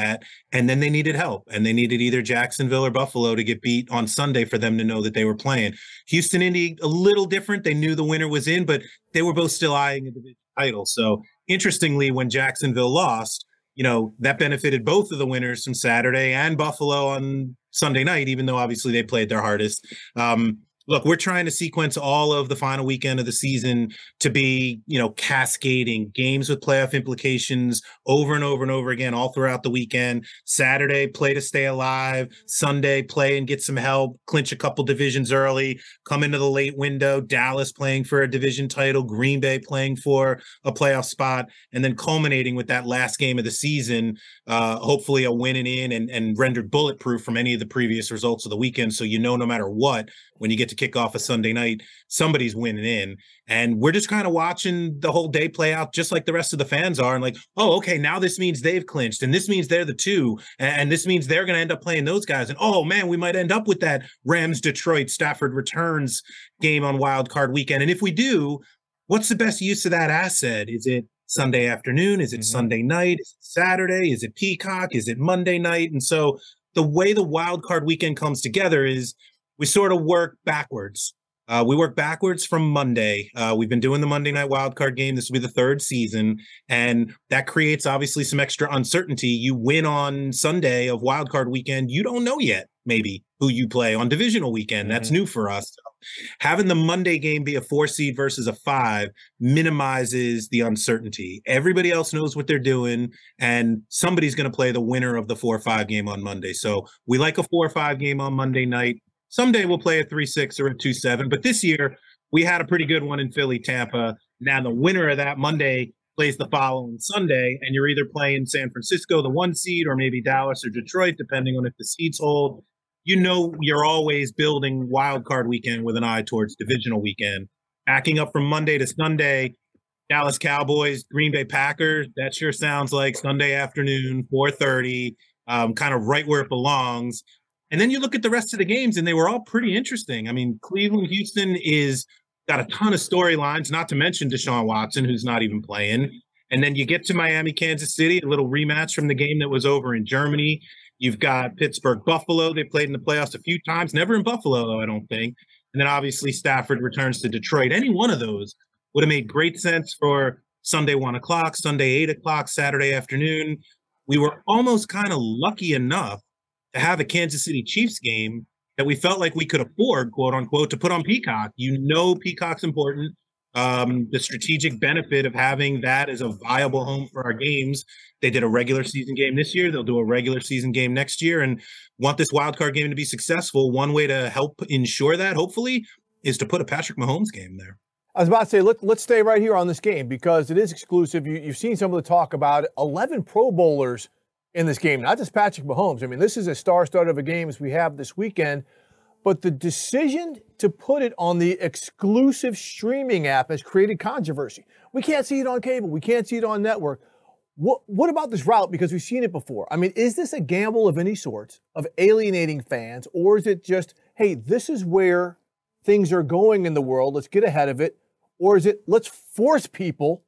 And then they needed help, and they needed either Jacksonville or Buffalo to get beat on Sunday for them to know that they were playing. Houston, Indy, a little different. They knew the winner was in, but they were both still eyeing a division title. So interestingly, when Jacksonville lost, that benefited both of the winners from Saturday and Buffalo on Sunday night, even though obviously they played their hardest. Look, we're trying to sequence all of the final weekend of the season to be, cascading games with playoff implications over and over and over again, all throughout the weekend. Saturday, play to stay alive. Sunday, play and get some help, clinch a couple divisions early, come into the late window. Dallas playing for a division title, Green Bay playing for a playoff spot, and then culminating with that last game of the season, hopefully a win and rendered bulletproof from any of the previous results of the weekend. So, no matter what, when you get to kick off a Sunday night, somebody's winning in. And we're just kind of watching the whole day play out just like the rest of the fans are. And like, oh, okay, now this means they've clinched. And this means they're the 2. And this means they're going to end up playing those guys. And, oh, man, we might end up with that Rams-Detroit Stafford returns game on Wild Card weekend. And if we do, what's the best use of that asset? Is it Sunday afternoon? Is it Sunday night? Is it Saturday? Is it Peacock? Is it Monday night? And so the way the Wild Card weekend comes together is we sort of work backwards. We work backwards from Monday. We've been doing the Monday night wildcard game. This will be the 3rd season. And that creates obviously some extra uncertainty. You win on Sunday of wildcard weekend. You don't know yet, maybe, who you play on divisional weekend. That's new for us. So having the Monday game be a 4 seed versus a 5 minimizes the uncertainty. Everybody else knows what they're doing, and somebody's going to play the winner of the 4-5 game on Monday. So we like a 4-5 game on Monday night. Someday we'll play a 3-6 or a 2-7, but this year we had a pretty good one in Philly, Tampa. Now the winner of that Monday plays the following Sunday, and you're either playing San Francisco, the 1 seed, or maybe Dallas or Detroit, depending on if the seeds hold. You're always building wild card weekend with an eye towards divisional weekend. Backing up from Monday to Sunday, Dallas Cowboys, Green Bay Packers, that sure sounds like Sunday afternoon, 4:30, kind of right where it belongs. And then you look at the rest of the games, and they were all pretty interesting. I mean, Cleveland, Houston got a ton of storylines, not to mention Deshaun Watson, who's not even playing. And then you get to Miami, Kansas City, a little rematch from the game that was over in Germany. You've got Pittsburgh, Buffalo. They played in the playoffs a few times, never in Buffalo, though, I don't think. And then obviously Stafford returns to Detroit. Any one of those would have made great sense for Sunday 1 o'clock, Sunday 8 o'clock, Saturday afternoon. We were almost kind of lucky enough to have a Kansas City Chiefs game that we felt like we could afford, quote unquote, to put on Peacock. Peacock's important. The strategic benefit of having that as a viable home for our games. They did a regular season game this year. They'll do a regular season game next year, and want this wild card game to be successful. One way to help ensure that, hopefully, is to put a Patrick Mahomes game there. I was about to say, let's stay right here on this game because it is exclusive. You've seen some of the talk about it. 11 Pro Bowlers in this game, not just Patrick Mahomes. I mean, this is a star-studded of a game as we have this weekend, but the decision to put it on the exclusive streaming app has created controversy. We can't see it on cable. We can't see it on network. What about this route? Because we've seen it before. I mean, is this a gamble of any sort of alienating fans, or is it just, hey, this is where things are going in the world, let's get ahead of it, or is it let's force people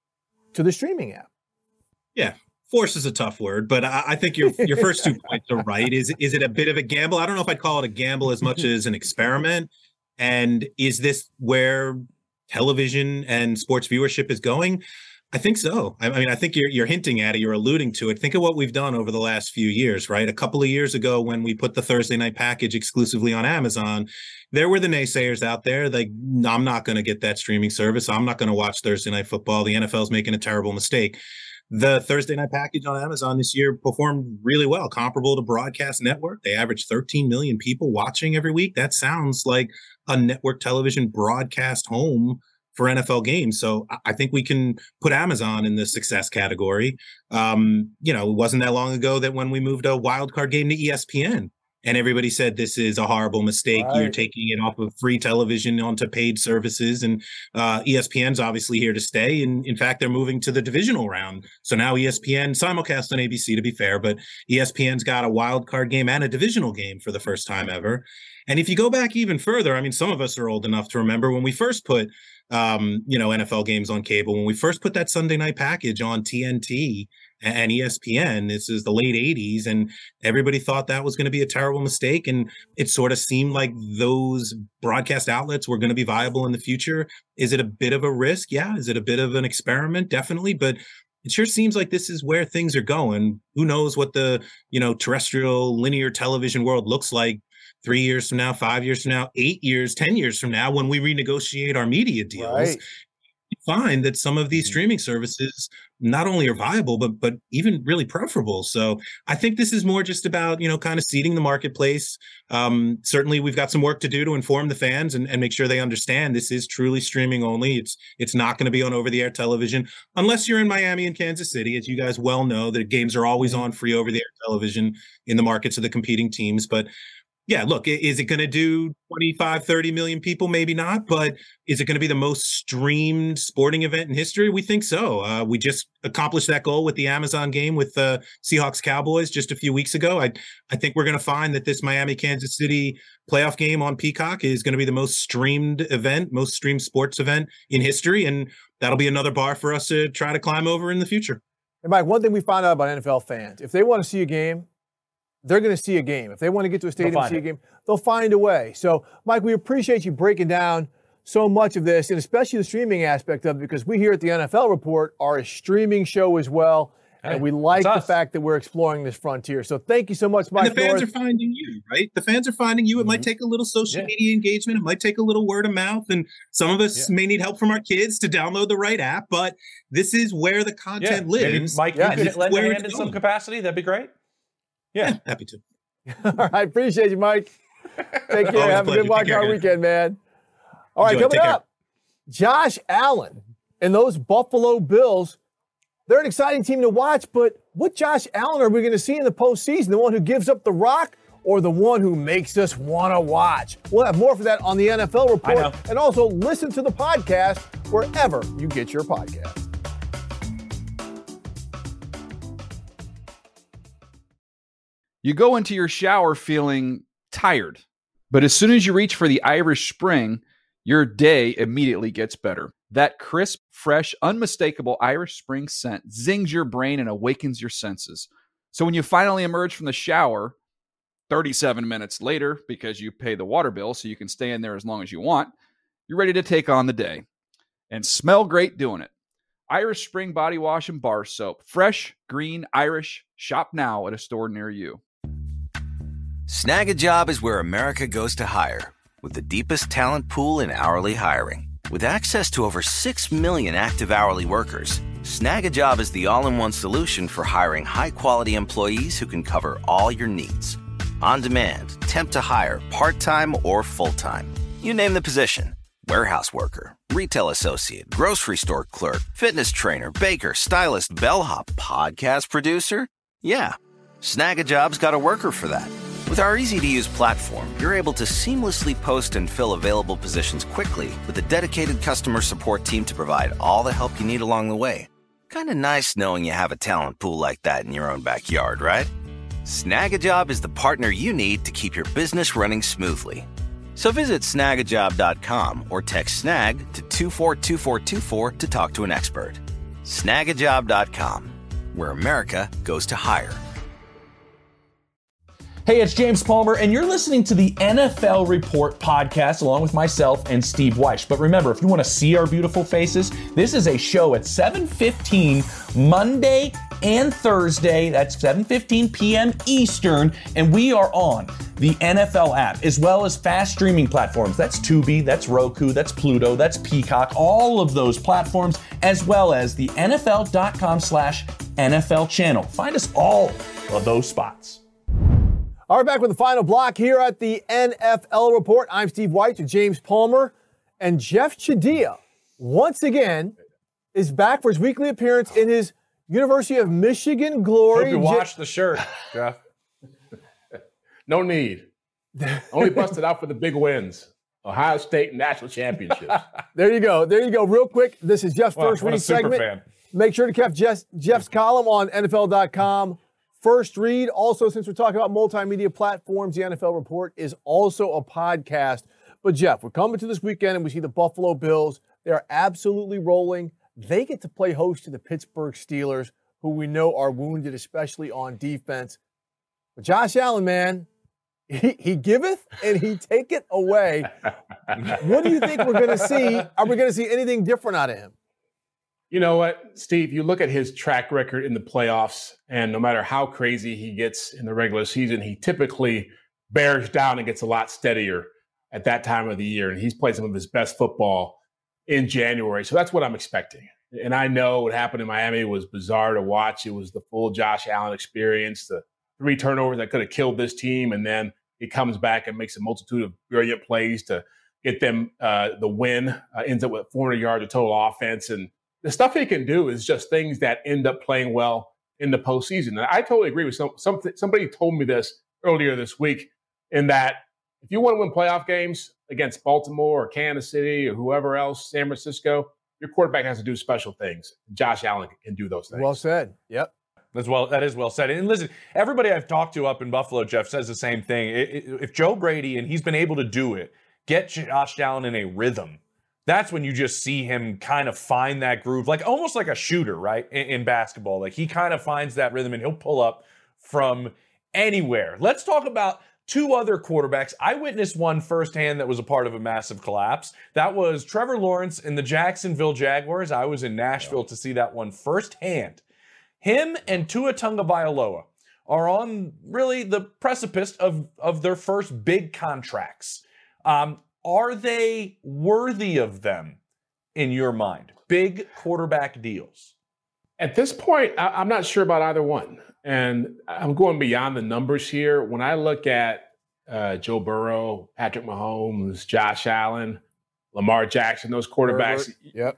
to the streaming app? Yeah. Force is a tough word, but I think your first 2 points are right. Is it a bit of a gamble? I don't know if I'd call it a gamble as much as an experiment. And is this where television and sports viewership is going? I think so. I mean, I think you're hinting at it. You're alluding to it. Think of what we've done over the last few years, right? A couple of years ago when we put the Thursday night package exclusively on Amazon, there were the naysayers out there like, I'm not going to get that streaming service. I'm not going to watch Thursday Night Football. The NFL's making a terrible mistake. The Thursday night package on Amazon this year performed really well, comparable to Broadcast Network. They averaged 13 million people watching every week. That sounds like a network television broadcast home for NFL games. So I think we can put Amazon in the success category. It wasn't that long ago that when we moved a wild card game to ESPN, and everybody said this is a horrible mistake. Right. You're taking it off of free television onto paid services. And ESPN's obviously here to stay. And in fact, they're moving to the divisional round. So now ESPN simulcast on ABC, to be fair, but ESPN's got a wild card game and a divisional game for the first time ever. And if you go back even further, I mean, some of us are old enough to remember when we first put, NFL games on cable, when we first put that Sunday night package on TNT and ESPN. This is the late 80s, and everybody thought that was going to be a terrible mistake. And it sort of seemed like those broadcast outlets were going to be viable in the future. Is it a bit of a risk? Yeah. Is it a bit of an experiment? Definitely. But it sure seems like this is where things are going. Who knows what the, terrestrial linear television world looks like 3 years from now, 5 years from now, 8 years, 10 years from now, when we renegotiate our media deals. Right. You find that some of these streaming services not only are viable, but even really preferable. So I think this is more just about, kind of seeding the marketplace. Certainly we've got some work to do to inform the fans and make sure they understand this is truly streaming only. It's not going to be on over-the-air television unless you're in Miami and Kansas City. As you guys well know, the games are always on free over-the-air television in the markets of the competing teams. But yeah, look, is it going to do 25, 30 million people? Maybe not. But is it going to be the most streamed sporting event in history? We think so. We just accomplished that goal with the Amazon game with the Seahawks Cowboys just a few weeks ago. I think we're going to find that this Miami-Kansas City playoff game on Peacock is going to be the most streamed event, most streamed sports event in history. And that'll be another bar for us to try to climb over in the future. And Mike, one thing we found out about NFL fans, if they want to see a game, they're going to see a game. If they want to get to a stadium and see a game, they'll find a way. So, Mike, we appreciate you breaking down so much of this, and especially the streaming aspect of it, because we here at the NFL Report are a streaming show as well, and we like the fact that we're exploring this frontier. So thank you so much, Mike. And the fans are finding you, right? The fans are finding you. It might take a little social media engagement. It might take a little word of mouth, and some of us may need help from our kids to download the right app, but this is where the content lives. Maybe, Mike, you could lend a hand in some capacity. That'd be great. Yeah, happy to. All right, appreciate you, Mike. Take care. Have a good Wild Card weekend, man. All right, coming up, Josh Allen and those Buffalo Bills. They're an exciting team to watch, but what Josh Allen are we going to see in the postseason? The one who gives up the rock or the one who makes us want to watch? We'll have more for that on the NFL Report. And also listen to the podcast wherever you get your podcast. You go into your shower feeling tired, but as soon as you reach for the Irish Spring, your day immediately gets better. That crisp, fresh, unmistakable Irish Spring scent zings your brain and awakens your senses. So when you finally emerge from the shower, 37 minutes later, because you pay the water bill so you can stay in there as long as you want, you're ready to take on the day and smell great doing it. Irish Spring Body Wash and Bar Soap. Fresh, green, Irish. Shop now at a store near you. Snag a Job is where America goes to hire, with the deepest talent pool in hourly hiring. With access to over 6 million active hourly workers, Snag a Job is the all-in-one solution for hiring high-quality employees who can cover all your needs. On demand, temp to hire, part-time or full-time. You name the position. Warehouse worker, retail associate, grocery store clerk, fitness trainer, baker, stylist, bellhop, podcast producer. Yeah, Snag a Job's got a worker for that. With our easy-to-use platform, you're able to seamlessly post and fill available positions quickly with a dedicated customer support team to provide all the help you need along the way. Kind of nice knowing you have a talent pool like that in your own backyard, right? Snag a Job is the partner you need to keep your business running smoothly. So visit snagajob.com or text snag to 242424 to talk to an expert. Snagajob.com, where America goes to hire. Hey, it's James Palmer, and you're listening to the NFL Report podcast along with myself and Steve Weish. But remember, if you want to see our beautiful faces, this is a show at 7:15 Monday and Thursday. That's 7:15 p.m. Eastern, and we are on the NFL app as well as fast streaming platforms. That's Tubi, that's Roku, that's Pluto, that's Peacock, all of those platforms, as well as the NFL.com/NFL channel. Find us all of those spots. All right, back with the final block here at the NFL Report. I'm Steve White with James Palmer, and Jeff Chadiha, once again, is back for his weekly appearance in his University of Michigan glory. Hope you washed the shirt, Jeff. No need. Only busted out for the big wins. Ohio State national championships. There you go. There you go. Real quick, this is Jeff's first read segment. Make sure to catch Jeff's column on NFL.com First Read. Also, since we're talking about multimedia platforms, the NFL Report is also a podcast. But, Jeff, we're coming to this weekend, and we see the Buffalo Bills. They are absolutely rolling. They get to play host to the Pittsburgh Steelers, who we know are wounded, especially on defense. But Josh Allen, man, he giveth and he taketh away. What do you think we're going to see? Are we going to see anything different out of him? You know what, Steve? You look at his track record in the playoffs, and no matter how crazy he gets in the regular season, he typically bears down and gets a lot steadier at that time of the year. And he's played some of his best football in January. So that's what I'm expecting. And I know what happened in Miami was bizarre to watch. It was the full Josh Allen experience, the 3 turnovers that could have killed this team. And then he comes back and makes a multitude of brilliant plays to get them the win, ends up with 400 yards of total offense. And the stuff he can do is just things that end up playing well in the postseason. And I totally agree with somebody told me this earlier this week, in that if you want to win playoff games against Baltimore or Kansas City or whoever else, San Francisco, your quarterback has to do special things. Josh Allen can do those things. Well said. Yep. That is well said. And listen, everybody I've talked to up in Buffalo, Jeff, says the same thing. If Joe Brady, and he's been able to do it, get Josh Allen in a rhythm, that's when you just see him kind of find that groove, like almost like a shooter, right, in basketball. Like he kind of finds that rhythm and he'll pull up from anywhere. Let's talk about 2 other quarterbacks. I witnessed one firsthand that was a part of a massive collapse. That was Trevor Lawrence and the Jacksonville Jaguars. I was in Nashville to see that one firsthand. Him and Tua Tagovailoa are on really the precipice of their first big contracts. Are they worthy of them in your mind? Big quarterback deals. At this point, I'm not sure about either one. And I'm going beyond the numbers here. When I look at Joe Burrow, Patrick Mahomes, Josh Allen, Lamar Jackson, those quarterbacks,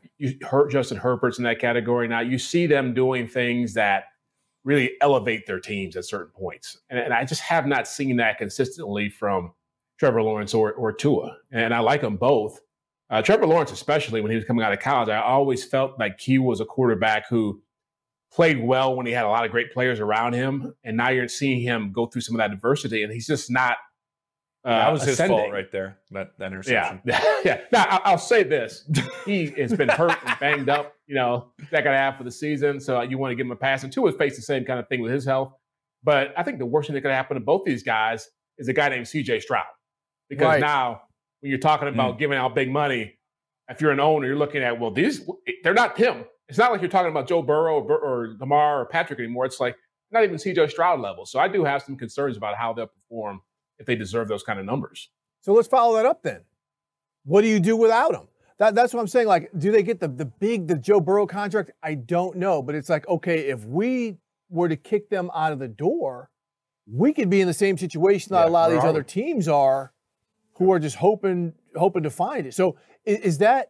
Justin Herbert's in that category now. You see them doing things that really elevate their teams at certain points. And I just have not seen that consistently from Trevor Lawrence or Tua. And I like them both. Trevor Lawrence, especially when he was coming out of college, I always felt like he was a quarterback who played well when he had a lot of great players around him. And now you're seeing him go through some of that adversity, and he's just not that was ascending. His fault right there, that interception. Yeah. Now, I'll say this. He has been hurt and banged up, second half of the season, so you want to give him a pass. And Tua has faced the same kind of thing with his health. But I think the worst thing that could happen to both these guys is a guy named C.J. Stroud. Because now, when you're talking about giving out big money, if you're an owner, you're looking at, well, they're not him. It's not like you're talking about Joe Burrow or Lamar or Patrick anymore. It's like not even C.J. Stroud level. So I do have some concerns about how they'll perform if they deserve those kind of numbers. So let's follow that up then. What do you do without him? That's what I'm saying. Like, do they get the Joe Burrow contract? I don't know. But it's like, okay, if we were to kick them out of the door, we could be in the same situation that a lot of these other teams are, who are just hoping to find it. So is that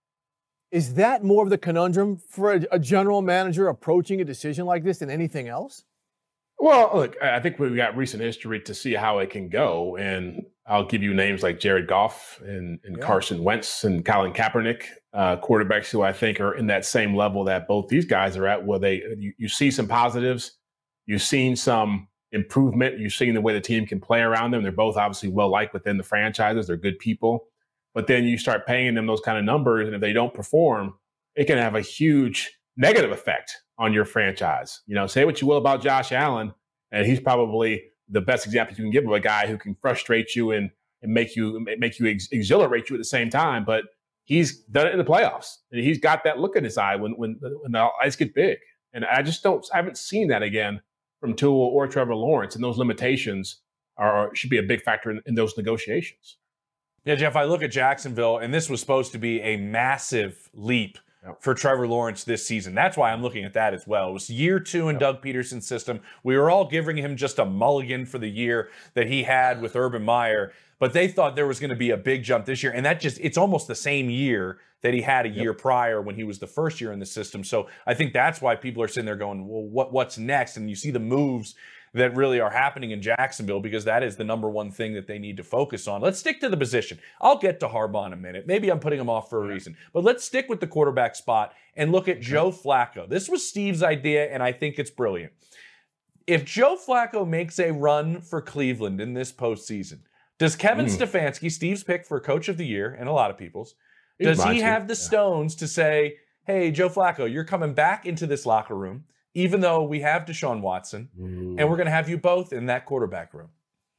more of the conundrum for a general manager approaching a decision like this than anything else? Well, look, I think we've got recent history to see how it can go. And I'll give you names like Jared Goff and Carson Wentz and Colin Kaepernick, quarterbacks who I think are in that same level that both these guys are at, where you see some positives, you've seen some improvement, you've seen the way the team can play around them. They're both obviously well-liked within the franchises. They're good people. But then you start paying them those kind of numbers, and if they don't perform, it can have a huge negative effect on your franchise. Say what you will about Josh Allen, and he's probably the best example you can give of a guy who can frustrate you and make you exhilarate you at the same time. But he's done it in the playoffs, and he's got that look in his eye when the ice get big. And I haven't seen that again from Tua or Trevor Lawrence, and those limitations should be a big factor in those negotiations. Yeah, Jeff, I look at Jacksonville, and this was supposed to be a massive leap for Trevor Lawrence this season. That's why I'm looking at that as well. It was year 2 in Doug Peterson's system. We were all giving him just a mulligan for the year that he had with Urban Meyer, but they thought there was going to be a big jump this year, and it's almost the same year that he had a year prior when he was the first year in the system. So I think that's why people are sitting there going, well, what's next? And you see the moves that really are happening in Jacksonville, because that is the number one thing that they need to focus on. Let's stick to the position. I'll get to Harbaugh in a minute. Maybe I'm putting him off for a reason. But let's stick with the quarterback spot and look at Joe Flacco. This was Steve's idea, and I think it's brilliant. If Joe Flacco makes a run for Cleveland in this postseason, does Kevin Stefanski, Steve's pick for Coach of the Year, and a lot of people's, does he have the stones to say, hey, Joe Flacco, you're coming back into this locker room, even though we have Deshaun Watson, and we're going to have you both in that quarterback room?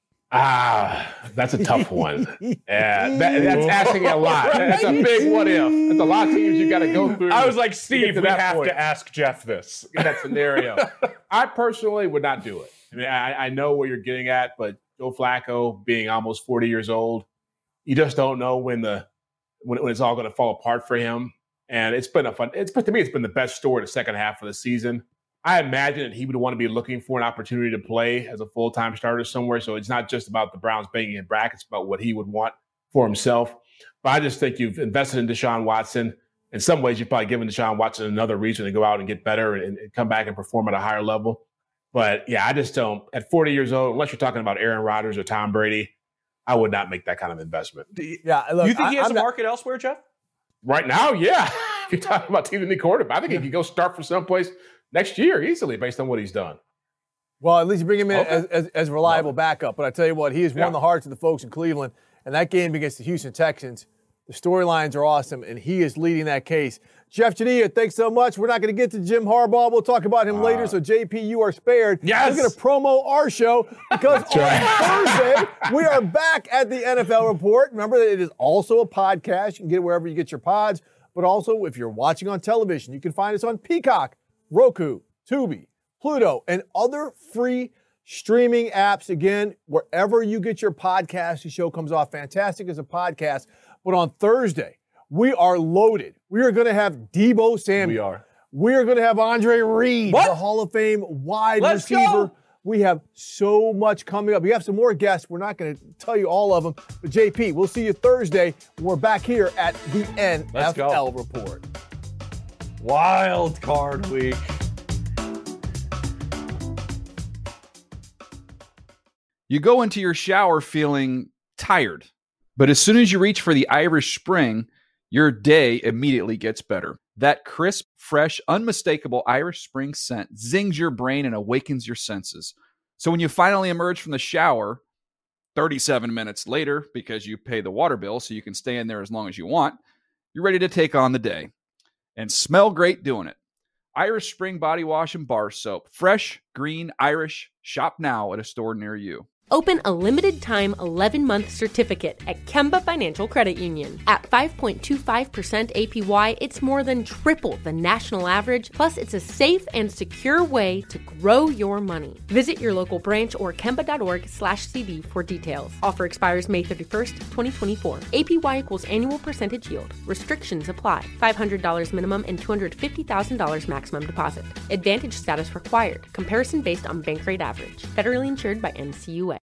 That's a tough one. Yeah, that's asking a lot. That's a big what if. That's a lot of teams you got to go through. I was like, Steve, we have to ask Jeff this. In that scenario. I personally would not do it. I mean, I know where you're getting at, but Joe Flacco being almost 40 years old, you just don't know when it's all going to fall apart for him. And it's been to me, it's been the best story the second half of the season. I imagine that he would want to be looking for an opportunity to play as a full-time starter somewhere. So it's not just about the Browns banging in brackets, about what he would want for himself. But I just think you've invested in Deshaun Watson. In some ways, you've probably given Deshaun Watson another reason to go out and get better and come back and perform at a higher level. But yeah, I just don't. At 40 years old, unless you're talking about Aaron Rodgers or Tom Brady, I would not make that kind of investment. Yeah, look, you think he has a market elsewhere, Jeff? Right now, yeah. If you're talking about team to need quarterback, I think he could go start for someplace next year easily based on what he's done. Well, at least you bring him in as reliable backup. But I tell you what, he has won the hearts of the folks in Cleveland. And that game against the Houston Texans, the storylines are awesome, and he is leading that case. Jeff Jania, thanks so much. We're not going to get to Jim Harbaugh. We'll talk about him later, so JP, you are spared. Yes. We're going to promo our show because on Thursday, we are back at the NFL Report. Remember that it is also a podcast. You can get it wherever you get your pods. But also, if you're watching on television, you can find us on Peacock, Roku, Tubi, Pluto, and other free streaming apps. Again, wherever you get your podcast, the show comes off fantastic as a podcast. But on Thursday, we are loaded. We are going to have Deebo Samuel. We are going to have Andre Reed, the Hall of Fame wide receiver. Go. We have so much coming up. We have some more guests. We're not going to tell you all of them. But JP, we'll see you Thursday. We're back here at the NFL Report. Wild card week. You go into your shower feeling tired, but as soon as you reach for the Irish Spring, your day immediately gets better. That crisp, fresh, unmistakable Irish Spring scent zings your brain and awakens your senses. So when you finally emerge from the shower, 37 minutes later, because you pay the water bill so you can stay in there as long as you want, you're ready to take on the day. And smell great doing it. Irish Spring Body Wash and Bar Soap. Fresh, green, Irish. Shop now at a store near you. Open a limited-time 11-month certificate at Kemba Financial Credit Union. At 5.25% APY, it's more than triple the national average, plus it's a safe and secure way to grow your money. Visit your local branch or kemba.org/CD for details. Offer expires May 31st, 2024. APY equals annual percentage yield. Restrictions apply. $500 minimum and $250,000 maximum deposit. Advantage status required. Comparison based on bank rate average. Federally insured by NCUA.